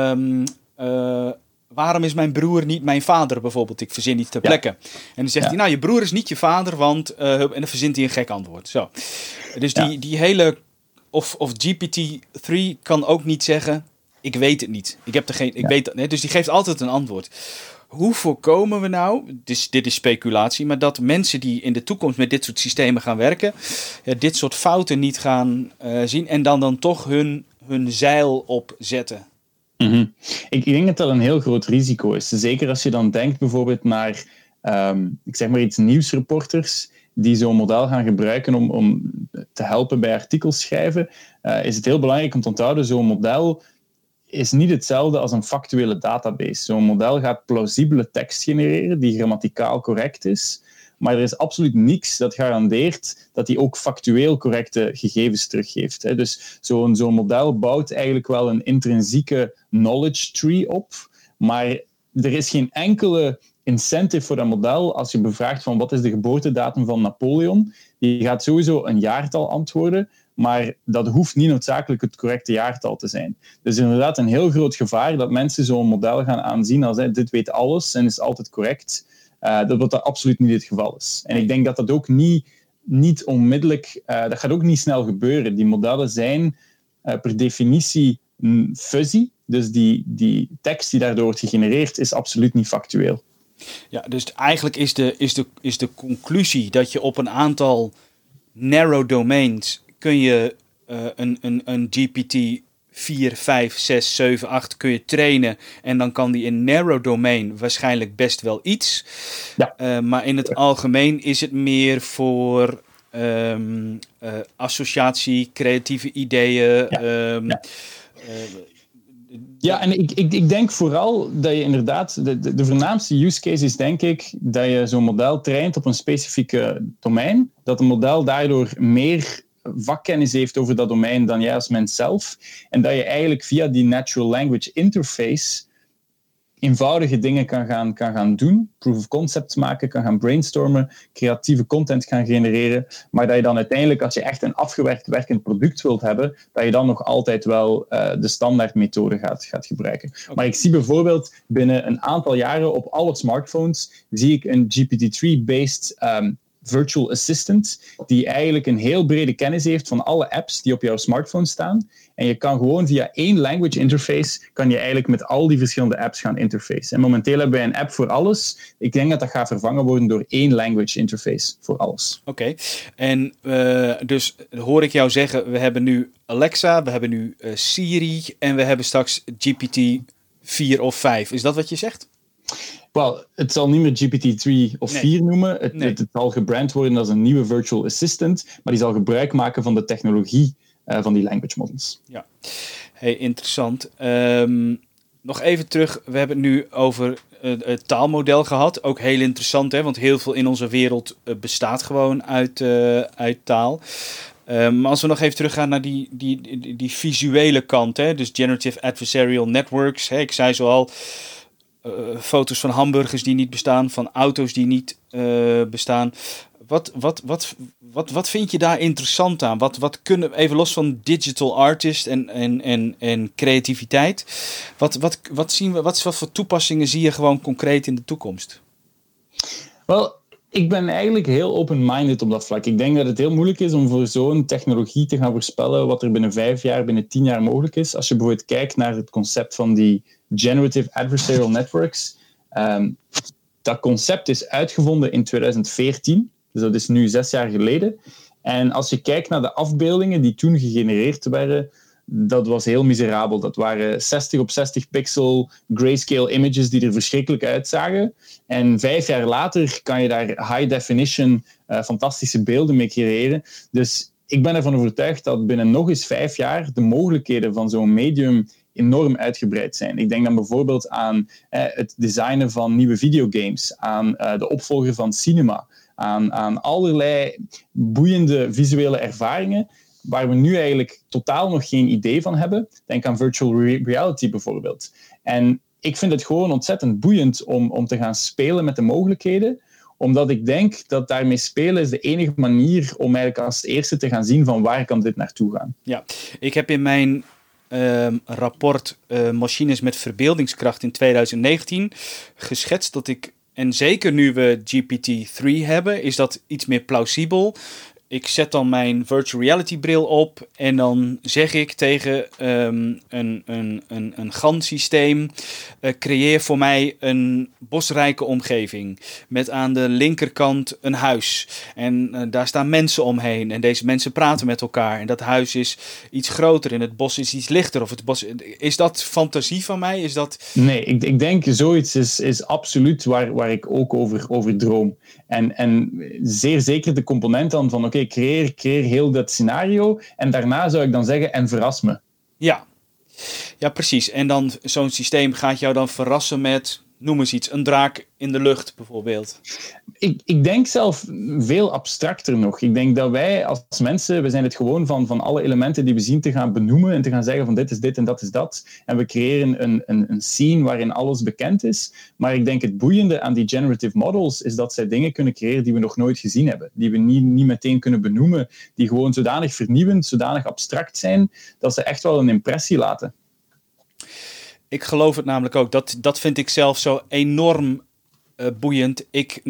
waarom is mijn broer niet mijn vader bijvoorbeeld? Ik verzin iets ter plekke. En dan zegt hij, nou, je broer is niet je vader, want... en dan verzint hij een gek antwoord. Zo. Dus die hele... Of GPT-3 kan ook niet zeggen... Ik weet het niet. Ik heb er geen... Ik weet dat, nee, dus die geeft altijd een antwoord. Hoe voorkomen we nou... Dus dit is speculatie... maar dat mensen die in de toekomst met dit soort systemen gaan werken... dit soort fouten niet gaan zien... en dan toch hun zeil opzetten? Mm-hmm. Ik denk dat dat een heel groot risico is. Zeker als je dan denkt bijvoorbeeld naar... ik zeg maar iets, nieuwsreporters... die zo'n model gaan gebruiken om te helpen bij artikels schrijven... is het heel belangrijk om te onthouden... zo'n model is niet hetzelfde als een factuele database. Zo'n model gaat plausibele tekst genereren die grammaticaal correct is, maar er is absoluut niks dat garandeert dat hij ook factueel correcte gegevens teruggeeft. Dus zo'n model bouwt eigenlijk wel een intrinsieke knowledge tree op, maar er is geen enkele incentive voor dat model als je bevraagt van wat is de geboortedatum van Napoleon. Die gaat sowieso een jaartal antwoorden, maar dat hoeft niet noodzakelijk het correcte jaartal te zijn. Dus inderdaad een heel groot gevaar dat mensen zo'n model gaan aanzien als dit weet alles en is altijd correct. Dat absoluut niet het geval is. En ik denk dat dat ook niet onmiddellijk... dat gaat ook niet snel gebeuren. Die modellen zijn per definitie fuzzy. Dus die tekst die daardoor wordt gegenereerd is absoluut niet factueel. Ja, dus eigenlijk is de conclusie dat je op een aantal narrow domains kun je een GPT 4, 5, 6, 7, 8 kun je trainen en dan kan die in narrow domain waarschijnlijk best wel iets. Ja. Maar in het algemeen is het meer voor associatie, creatieve ideeën. Ja, en ik denk vooral dat je inderdaad... De voornaamste use case is, denk ik, dat je zo'n model traint op een specifieke domein. Dat een model daardoor meer vakkennis heeft over dat domein dan jij als mens zelf. En dat je eigenlijk via die natural language interface eenvoudige dingen kan gaan doen. Proof of concepts maken, kan gaan brainstormen, creatieve content gaan genereren. Maar dat je dan uiteindelijk, als je echt een afgewerkt werkend product wilt hebben, dat je dan nog altijd wel de standaardmethode gaat gebruiken. Okay. Maar ik zie bijvoorbeeld binnen een aantal jaren op alle smartphones, zie ik een GPT-3-based virtual assistant, die eigenlijk een heel brede kennis heeft van alle apps die op jouw smartphone staan. En je kan gewoon via één language interface, kan je eigenlijk met al die verschillende apps gaan interfacen. En momenteel hebben wij een app voor alles. Ik denk dat dat gaat vervangen worden door één language interface voor alles. Oké. En dus hoor ik jou zeggen, we hebben nu Alexa, we hebben nu Siri en we hebben straks GPT 4 of 5. Is dat wat je zegt? Wel, het zal niet meer GPT-3 of 4 noemen. Het zal gebrand worden als een nieuwe virtual assistant, maar die zal gebruik maken van de technologie van die language models. Ja, hey, interessant. Nog even terug, we hebben het nu over het taalmodel gehad. Ook heel interessant, hè? Want heel veel in onze wereld bestaat gewoon uit taal. Maar als we nog even teruggaan naar die visuele kant, hè? Dus generative adversarial networks. Hè? Ik zei zo al... foto's van hamburgers die niet bestaan, van auto's die niet bestaan. Wat vind je daar interessant aan? Wat kunnen, even los van digital artist en creativiteit, wat zien we? Wat voor toepassingen zie je gewoon concreet in de toekomst? Wel, ik ben eigenlijk heel open-minded op dat vlak. Ik denk dat het heel moeilijk is om voor zo'n technologie te gaan voorspellen wat er binnen 5 jaar, binnen 10 jaar mogelijk is. Als je bijvoorbeeld kijkt naar het concept van die generative adversarial networks. Dat concept is uitgevonden in 2014, dus dat is nu 6 jaar geleden. En als je kijkt naar de afbeeldingen die toen gegenereerd werden, dat was heel miserabel. Dat waren 60 op 60 pixel grayscale images die er verschrikkelijk uitzagen. En 5 jaar later kan je daar high definition fantastische beelden mee creëren. Dus ik ben ervan overtuigd dat binnen nog eens 5 jaar de mogelijkheden van zo'n medium enorm uitgebreid zijn. Ik denk dan bijvoorbeeld aan het designen van nieuwe videogames, aan de opvolger van cinema, aan allerlei boeiende visuele ervaringen waar we nu eigenlijk totaal nog geen idee van hebben. Denk aan virtual reality bijvoorbeeld. En ik vind het gewoon ontzettend boeiend om te gaan spelen met de mogelijkheden, Omdat ik denk dat daarmee spelen is de enige manier om eigenlijk als eerste te gaan zien van waar kan dit naartoe gaan. Ja, ik heb in mijn rapport Machines met verbeeldingskracht in 2019 geschetst dat ik, en zeker nu we GPT-3 hebben, is dat iets meer plausibel. Ik zet dan mijn virtual reality bril op en dan zeg ik tegen een GAN-systeem, creëer voor mij een bosrijke omgeving met aan de linkerkant een huis. En daar staan mensen omheen en deze mensen praten met elkaar. En dat huis is iets groter en het bos is iets lichter. Of het bos, is dat fantasie van mij? Is dat... Nee, ik denk zoiets is absoluut waar ik ook over droom. En zeer zeker de component dan van oké, creëer heel dat scenario en daarna zou ik dan zeggen en verras me. Ja, precies. En dan zo'n systeem gaat jou dan verrassen met, noem eens iets, een draak in de lucht bijvoorbeeld. Ik denk zelf veel abstracter nog. Ik denk dat wij als mensen, we zijn het gewoon van alle elementen die we zien te gaan benoemen en te gaan zeggen van dit is dit en dat is dat. En we creëren een scene waarin alles bekend is. Maar ik denk het boeiende aan die generative models is dat zij dingen kunnen creëren die we nog nooit gezien hebben. Die we niet meteen kunnen benoemen. Die gewoon zodanig vernieuwend, zodanig abstract zijn, dat ze echt wel een impressie laten. Ik geloof het namelijk ook. Dat vind ik zelf zo enorm boeiend.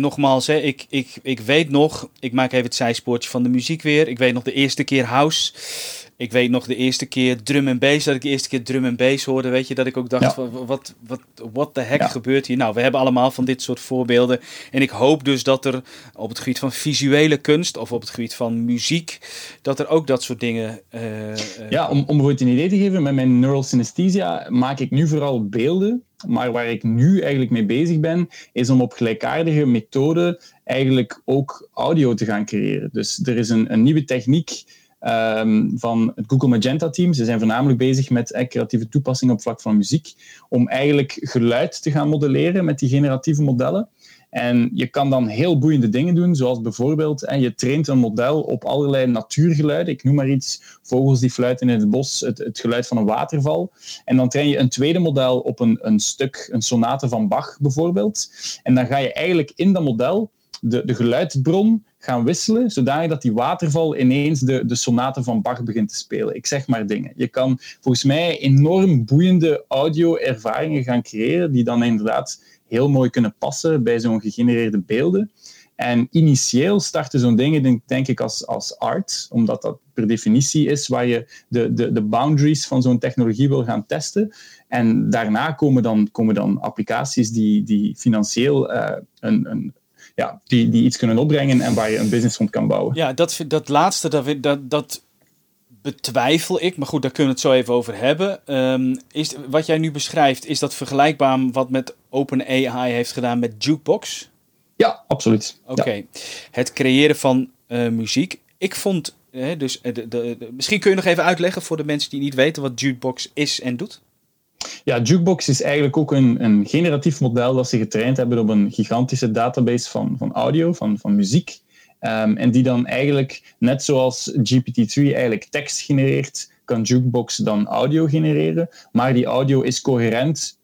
Ik weet nog, ik maak even het zijspoortje van de muziek weer. Ik weet nog de eerste keer house. Ik weet nog de eerste keer drum en bass. Dat ik de eerste keer drum en bass hoorde. Weet je, dat ik ook dacht, wat de heck gebeurt hier? Nou, we hebben allemaal van dit soort voorbeelden. En ik hoop dus dat er op het gebied van visuele kunst of op het gebied van muziek, dat er ook dat soort dingen... om bijvoorbeeld een idee te geven, met mijn neural synesthesia maak ik nu vooral beelden. Maar waar ik nu eigenlijk mee bezig ben, is om op gelijkaardige methoden eigenlijk ook audio te gaan creëren. Dus er is een nieuwe techniek van het Google Magenta team. Ze zijn voornamelijk bezig met creatieve toepassingen op vlak van muziek, om eigenlijk geluid te gaan modelleren met die generatieve modellen. En je kan dan heel boeiende dingen doen, zoals bijvoorbeeld, je traint een model op allerlei natuurgeluiden. Ik noem maar iets, vogels die fluiten in het bos, het geluid van een waterval. En dan train je een tweede model op een stuk, een sonate van Bach bijvoorbeeld. En dan ga je eigenlijk in dat model de geluidsbron gaan wisselen, zodat die waterval ineens de sonate van Bach begint te spelen. Ik zeg maar dingen. Je kan volgens mij enorm boeiende audio-ervaringen gaan creëren, die dan inderdaad heel mooi kunnen passen bij zo'n gegenereerde beelden. En initieel starten zo'n dingen, denk ik, als art, omdat dat per definitie is waar je de boundaries van zo'n technologie wil gaan testen. En daarna komen dan applicaties die financieel die iets kunnen opbrengen en waar je een business rond kan bouwen. Ja, dat laatste, dat betwijfel ik. Maar goed, daar kunnen we het zo even over hebben. Wat jij nu beschrijft, is dat vergelijkbaar wat met OpenAI heeft gedaan met Jukebox? Ja, absoluut. Oké. Ja. Het creëren van muziek. Ik vond, misschien kun je nog even uitleggen voor de mensen die niet weten wat Jukebox is en doet? Ja, Jukebox is eigenlijk ook een generatief model dat ze getraind hebben op een gigantische database van audio, van muziek. En die dan eigenlijk, net zoals GPT-3 eigenlijk tekst genereert, kan Jukebox dan audio genereren. Maar die audio is coherent,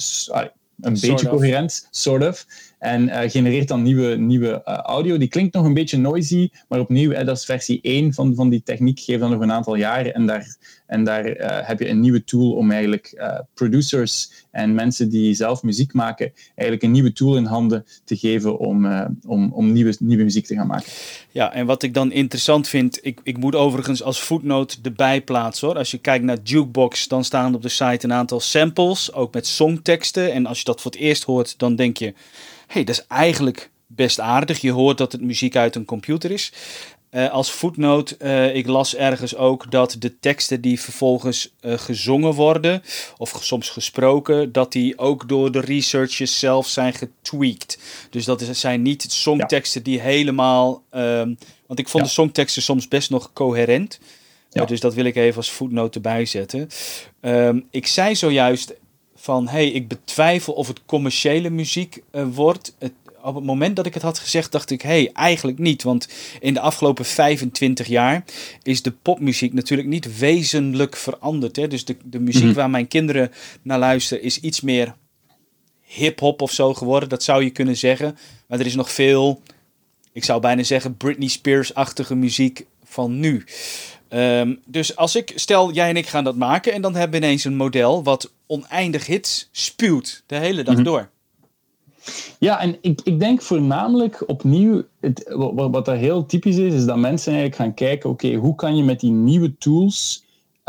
beetje coherent, sort of. En genereert dan nieuwe audio. Die klinkt nog een beetje noisy, maar opnieuw, dat is versie 1 van die techniek, geeft dan nog een aantal jaren. En daar heb je een nieuwe tool om eigenlijk producers en mensen die zelf muziek maken, eigenlijk een nieuwe tool in handen te geven om nieuwe muziek te gaan maken. Ja, en wat ik dan interessant vind, ik moet overigens als voetnoot erbij plaatsen hoor. Als je kijkt naar Jukebox, dan staan op de site een aantal samples, ook met songteksten. En als je dat voor het eerst hoort, dan denk je, hey, dat is eigenlijk best aardig. Je hoort dat het muziek uit een computer is. Als voetnoot, ik las ergens ook dat de teksten die vervolgens gezongen worden, of soms gesproken, dat die ook door de researchers zelf zijn getweakt. Dus zijn niet songteksten die helemaal... want ik vond de songteksten soms best nog coherent. Ja. Dus dat wil ik even als voetnoot erbij zetten. Ik zei zojuist van, ik betwijfel of het commerciële muziek wordt. Op het moment dat ik het had gezegd, dacht ik, eigenlijk niet. Want in de afgelopen 25 jaar is de popmuziek natuurlijk niet wezenlijk veranderd. Hè? Dus de muziek waar mijn kinderen naar luisteren is iets meer hip-hop of zo geworden. Dat zou je kunnen zeggen. Maar er is nog veel, ik zou bijna zeggen, Britney Spears-achtige muziek van nu. Dus stel jij en ik gaan dat maken en dan hebben we ineens een model wat oneindig hits spuwt de hele dag door. Ja, en ik denk voornamelijk opnieuw, wat daar heel typisch is dat mensen eigenlijk gaan kijken, oké, hoe kan je met die nieuwe tools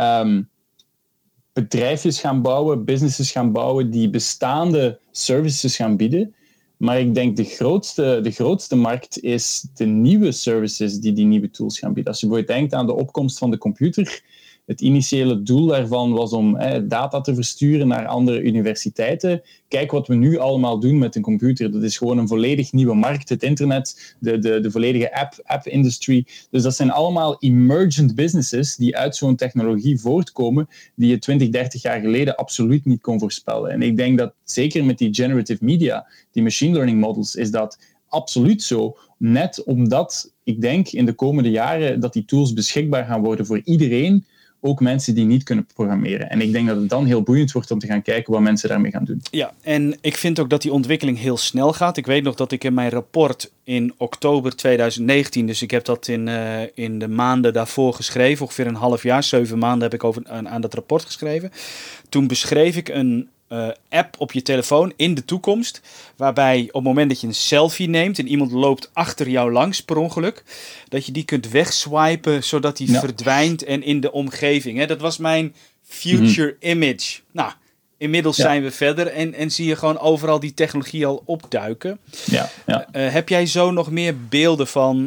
bedrijfjes gaan bouwen, businesses gaan bouwen, die bestaande services gaan bieden. Maar ik denk de grootste markt is de nieuwe services die nieuwe tools gaan bieden. Als je bijvoorbeeld denkt aan de opkomst van de computer, het initiële doel daarvan was om data te versturen naar andere universiteiten. Kijk wat we nu allemaal doen met een computer. Dat is gewoon een volledig nieuwe markt. Het internet, de volledige app-industry. Dus dat zijn allemaal emergent businesses die uit zo'n technologie voortkomen die je 20, 30 jaar geleden absoluut niet kon voorspellen. En ik denk dat zeker met die generative media, die machine learning models, is dat absoluut zo. Net omdat ik denk in de komende jaren dat die tools beschikbaar gaan worden voor iedereen, ook mensen die niet kunnen programmeren. En ik denk dat het dan heel boeiend wordt om te gaan kijken wat mensen daarmee gaan doen. Ja, en ik vind ook dat die ontwikkeling heel snel gaat. Ik weet nog dat ik in mijn rapport in oktober 2019, dus ik heb dat in de maanden daarvoor geschreven, ongeveer een half jaar, 7 maanden heb ik aan dat rapport geschreven. Toen beschreef ik een app op je telefoon in de toekomst, waarbij op het moment dat je een selfie neemt en iemand loopt achter jou langs per ongeluk, dat je die kunt wegswipen zodat die verdwijnt en in de omgeving. Hè? Dat was mijn future image. Nou, inmiddels zijn we verder en zie je gewoon overal die technologie al opduiken. Ja. Heb jij zo nog meer beelden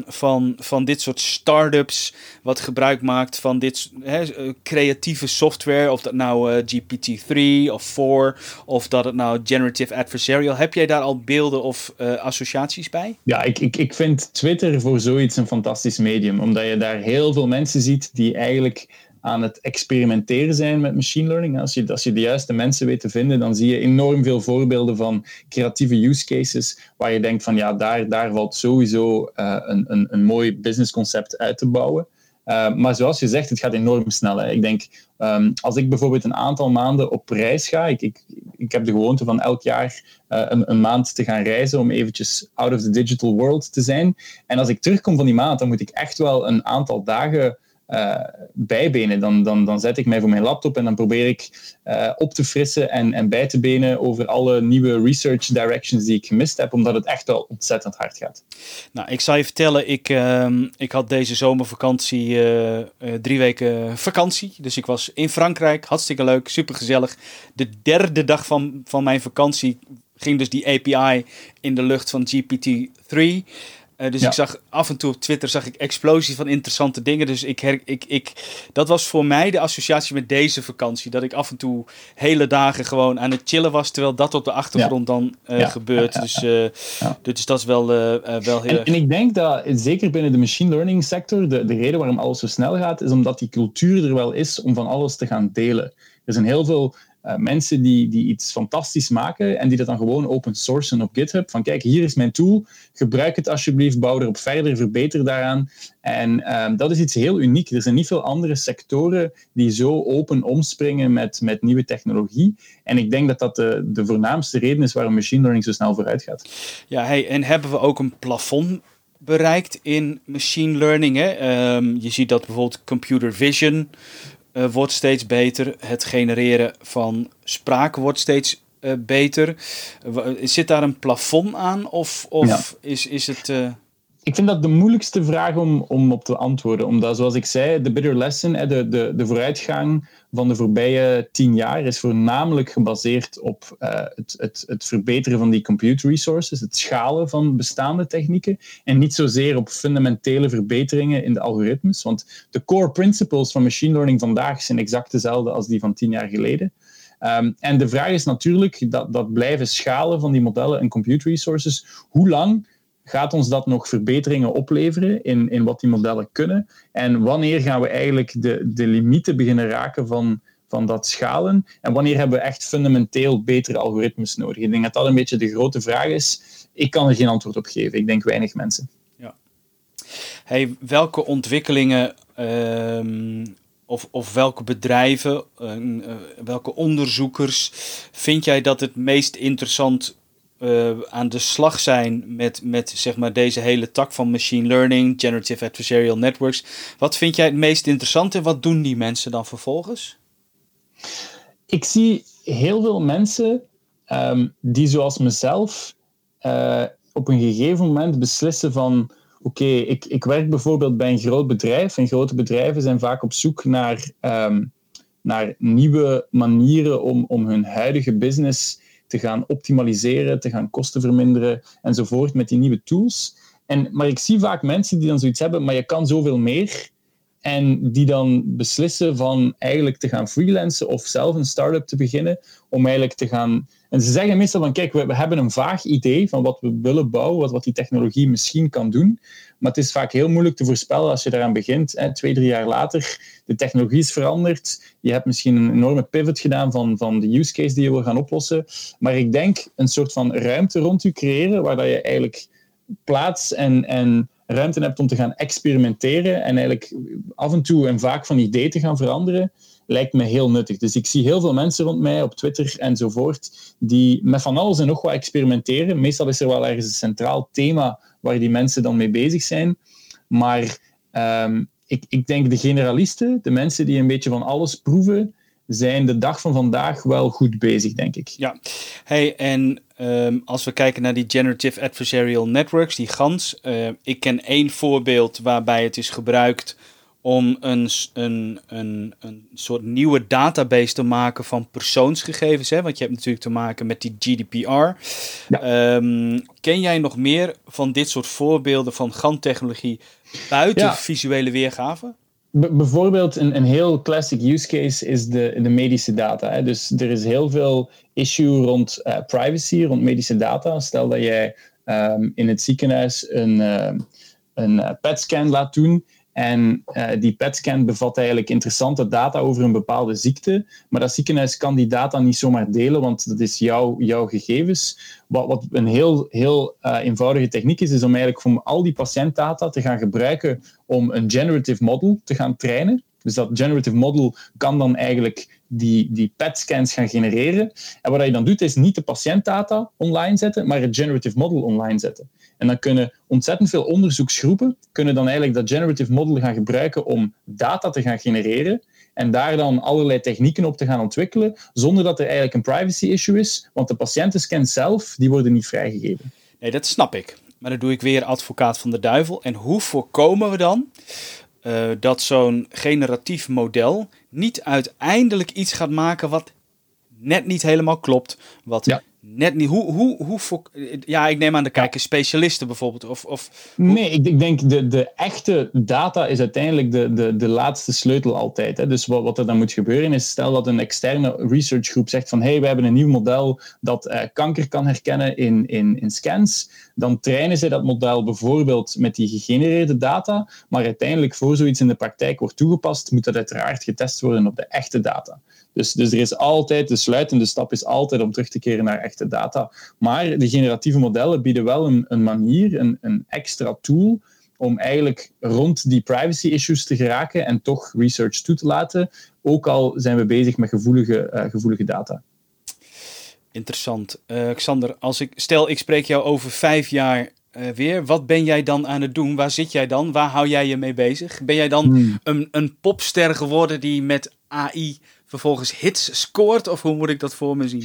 van dit soort start-ups wat gebruik maakt van dit creatieve software, of dat nou GPT-3 of 4 of dat het nou generative adversarial, heb jij daar al beelden of associaties bij? Ja, ik vind Twitter voor zoiets een fantastisch medium, omdat je daar heel veel mensen ziet die eigenlijk aan het experimenteren zijn met machine learning. Als je de juiste mensen weet te vinden, dan zie je enorm veel voorbeelden van creatieve use cases waar je denkt van ja, daar valt sowieso een mooi businessconcept uit te bouwen. Maar zoals je zegt, het gaat enorm snel. Hè. Ik denk, als ik bijvoorbeeld een aantal maanden op reis ga, ik heb de gewoonte van elk jaar een maand te gaan reizen om eventjes out of the digital world te zijn. En als ik terugkom van die maand, dan moet ik echt wel een aantal dagen bijbenen. Dan zet ik mij voor mijn laptop en dan probeer ik op te frissen en bij te benen over alle nieuwe research directions die ik gemist heb, omdat het echt wel ontzettend hard gaat. Nou, ik zal je vertellen, ik had deze zomervakantie 3 weken vakantie. Dus ik was in Frankrijk, hartstikke leuk, supergezellig. De 3e dag van mijn vakantie ging dus die API in de lucht van GPT-3. Dus ik zag af en toe op Twitter explosies van interessante dingen. Dus dat was voor mij de associatie met deze vakantie. Dat ik af en toe hele dagen gewoon aan het chillen was, terwijl dat op de achtergrond dan gebeurt. Dus dat is wel heel erg. En ik denk dat, zeker binnen de machine learning sector, de reden waarom alles zo snel gaat, is omdat die cultuur er wel is om van alles te gaan delen. Er zijn heel veel mensen die iets fantastisch maken en die dat dan gewoon open sourcen op GitHub. Van kijk, hier is mijn tool, gebruik het alsjeblieft, bouw erop verder, verbeter daaraan. En dat is iets heel uniek. Er zijn niet veel andere sectoren die zo open omspringen met nieuwe technologie. En ik denk dat dat de voornaamste reden is waarom machine learning zo snel vooruit gaat. Ja, en hebben we ook een plafond bereikt in machine learning? Hè? Je ziet dat bijvoorbeeld computer vision wordt steeds beter. Het genereren van spraak wordt steeds beter. Zit daar een plafond aan? Of is het... Ik vind dat de moeilijkste vraag om op te antwoorden. Omdat, zoals ik zei, de bitter lesson, de vooruitgang van de voorbije 10 jaar is voornamelijk gebaseerd op het verbeteren van die compute resources, het schalen van bestaande technieken en niet zozeer op fundamentele verbeteringen in de algoritmes. Want de core principles van machine learning vandaag zijn exact dezelfde als die van 10 jaar geleden. En de vraag is natuurlijk dat blijven schalen van die modellen en compute resources, hoe lang gaat ons dat nog verbeteringen opleveren in wat die modellen kunnen? En wanneer gaan we eigenlijk de limieten beginnen raken van dat schalen? En wanneer hebben we echt fundamenteel betere algoritmes nodig? Ik denk dat dat een beetje de grote vraag is. Ik kan er geen antwoord op geven. Ik denk weinig mensen. Ja. Hey, welke ontwikkelingen of welke bedrijven, welke onderzoekers vind jij dat het meest interessant aan de slag zijn met zeg maar deze hele tak van machine learning, generative adversarial networks? Wat vind jij het meest interessant en wat doen die mensen dan vervolgens? Ik zie heel veel mensen die zoals mezelf op een gegeven moment beslissen van oké, ik werk bijvoorbeeld bij een groot bedrijf en grote bedrijven zijn vaak op zoek naar nieuwe manieren om hun huidige business te gaan optimaliseren, te gaan kosten verminderen enzovoort met die nieuwe tools. Maar ik zie vaak mensen die dan zoiets hebben, maar je kan zoveel meer. En die dan beslissen van eigenlijk te gaan freelancen of zelf een start-up te beginnen om eigenlijk te gaan... En ze zeggen meestal van, kijk, we hebben een vaag idee van wat we willen bouwen, wat die technologie misschien kan doen. Maar het is vaak heel moeilijk te voorspellen als je daaraan begint. 2-3 jaar later, de technologie is veranderd. Je hebt misschien een enorme pivot gedaan van de use case die je wil gaan oplossen. Maar ik denk een soort van ruimte rond je creëren, waar dat je eigenlijk plaats en ruimte hebt om te gaan experimenteren en eigenlijk af en toe en vaak van idee te gaan veranderen, lijkt me heel nuttig. Dus ik zie heel veel mensen rond mij op Twitter enzovoort die met van alles en nog wat experimenteren. Meestal is er wel ergens een centraal thema waar die mensen dan mee bezig zijn. Maar ik denk de generalisten, de mensen die een beetje van alles proeven, zijn de dag van vandaag wel goed bezig, denk ik. Ja, hey, en als we kijken naar die generative adversarial networks, die GANs. Ik ken één voorbeeld waarbij het is gebruikt om een soort nieuwe database te maken van persoonsgegevens. Hè? Want je hebt natuurlijk te maken met die GDPR. Ja. Ken jij nog meer van dit soort voorbeelden van GAN-technologie buiten visuele weergave? Bijvoorbeeld een heel classic use case is de medische data. Hè. Dus er is heel veel issue rond privacy, rond medische data. Stel dat jij in het ziekenhuis een PET-scan laat doen en die PET-scan bevat eigenlijk interessante data over een bepaalde ziekte, maar dat ziekenhuis kan die data niet zomaar delen, want dat is jouw gegevens. Wat een heel eenvoudige techniek is om eigenlijk voor al die patiëntdata te gaan gebruiken om een generative model te gaan trainen. Dus dat generative model kan dan eigenlijk die PET-scans gaan genereren. En wat je dan doet, is niet de patiëntdata online zetten, maar het generative model online zetten. En dan kunnen ontzettend veel onderzoeksgroepen dan eigenlijk dat generative model gaan gebruiken om data te gaan genereren en daar dan allerlei technieken op te gaan ontwikkelen, zonder dat er eigenlijk een privacy issue is, want de patiëntenscans zelf, die worden niet vrijgegeven. Nee, dat snap ik. Maar dan doe ik weer advocaat van de duivel. En hoe voorkomen we dan dat zo'n generatief model niet uiteindelijk iets gaat maken wat net niet helemaal klopt, wat net niet... ik neem aan de kijkers specialisten bijvoorbeeld. Nee, ik denk de echte data is uiteindelijk de laatste sleutel altijd. Hè. Dus wat er dan moet gebeuren is, stel dat een externe researchgroep zegt van we hebben een nieuw model dat kanker kan herkennen in scans. Dan trainen ze dat model bijvoorbeeld met die gegenereerde data, maar uiteindelijk voor zoiets in de praktijk wordt toegepast, moet dat uiteraard getest worden op de echte data. Dus er is altijd, de sluitende stap is altijd om terug te keren naar echte data. Maar de generatieve modellen bieden wel een manier, een extra tool, om eigenlijk rond die privacy issues te geraken en toch research toe te laten, ook al zijn we bezig met gevoelige data. Interessant. Xander, ik spreek jou over 5 jaar weer. Wat ben jij dan aan het doen? Waar zit jij dan? Waar hou jij je mee bezig? Ben jij dan een popster geworden die met AI vervolgens hits scoort? Of hoe moet ik dat voor me zien?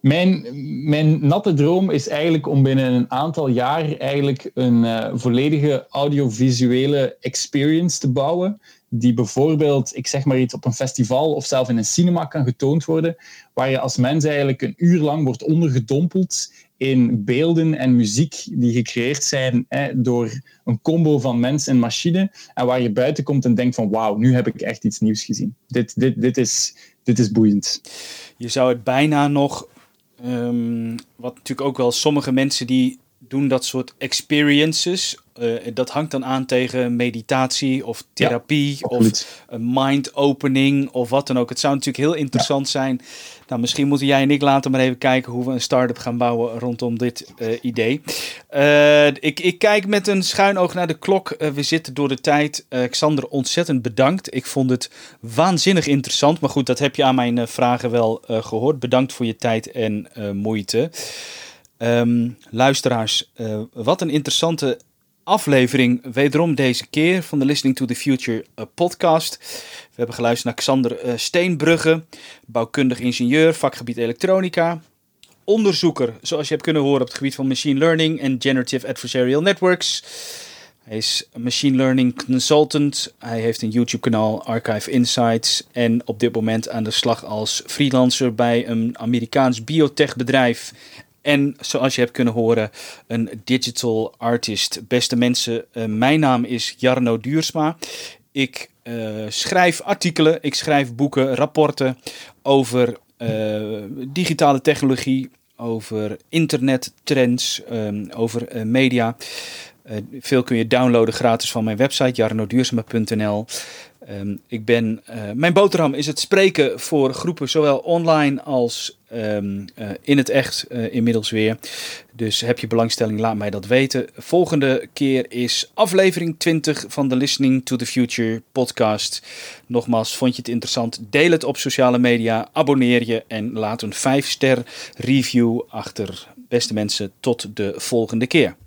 Mijn natte droom is eigenlijk om binnen een aantal jaar eigenlijk een volledige audiovisuele experience te bouwen, die bijvoorbeeld, ik zeg maar iets, op een festival of zelf in een cinema kan getoond worden, waar je als mens eigenlijk een uur lang wordt ondergedompeld in beelden en muziek die gecreëerd zijn door een combo van mens en machine, en waar je buiten komt en denkt van wauw, nu heb ik echt iets nieuws gezien. Dit is boeiend. Je zou het bijna nog, wat natuurlijk ook wel sommige mensen die doen dat soort experiences dat hangt dan aan tegen meditatie of therapie absoluut. of een mind opening of wat dan ook. Het zou natuurlijk heel interessant zijn. Nou, misschien moeten jij en ik later maar even kijken hoe we een start-up gaan bouwen rondom dit idee. Ik kijk met een schuin oog naar de klok. We zitten door de tijd. Xander, ontzettend bedankt. Ik vond het waanzinnig interessant. Maar goed, dat heb je aan mijn vragen wel gehoord. Bedankt voor je tijd en moeite. Luisteraars, wat een interessante aflevering wederom deze keer van de Listening to the Future podcast. We hebben geluisterd naar Xander Steenbrugge, bouwkundig ingenieur, vakgebied elektronica, onderzoeker, zoals je hebt kunnen horen op het gebied van machine learning en generative adversarial networks. Hij is machine learning consultant, hij heeft een YouTube kanaal Archive Insights en op dit moment aan de slag als freelancer bij een Amerikaans biotechbedrijf. En zoals je hebt kunnen horen, een digital artist. Beste mensen, mijn naam is Jarno Duursma. Ik schrijf artikelen, ik schrijf boeken, rapporten over digitale technologie, over internettrends, over media. Veel kun je downloaden gratis van mijn website jarnoduursma.nl. Mijn boterham is het spreken voor groepen, zowel online als in het echt inmiddels weer. Dus heb je belangstelling, laat mij dat weten. Volgende keer is aflevering 20 van de Listening to the Future podcast. Nogmaals, vond je het interessant? Deel het op sociale media, abonneer je en laat een 5-ster review achter. Beste mensen, tot de volgende keer.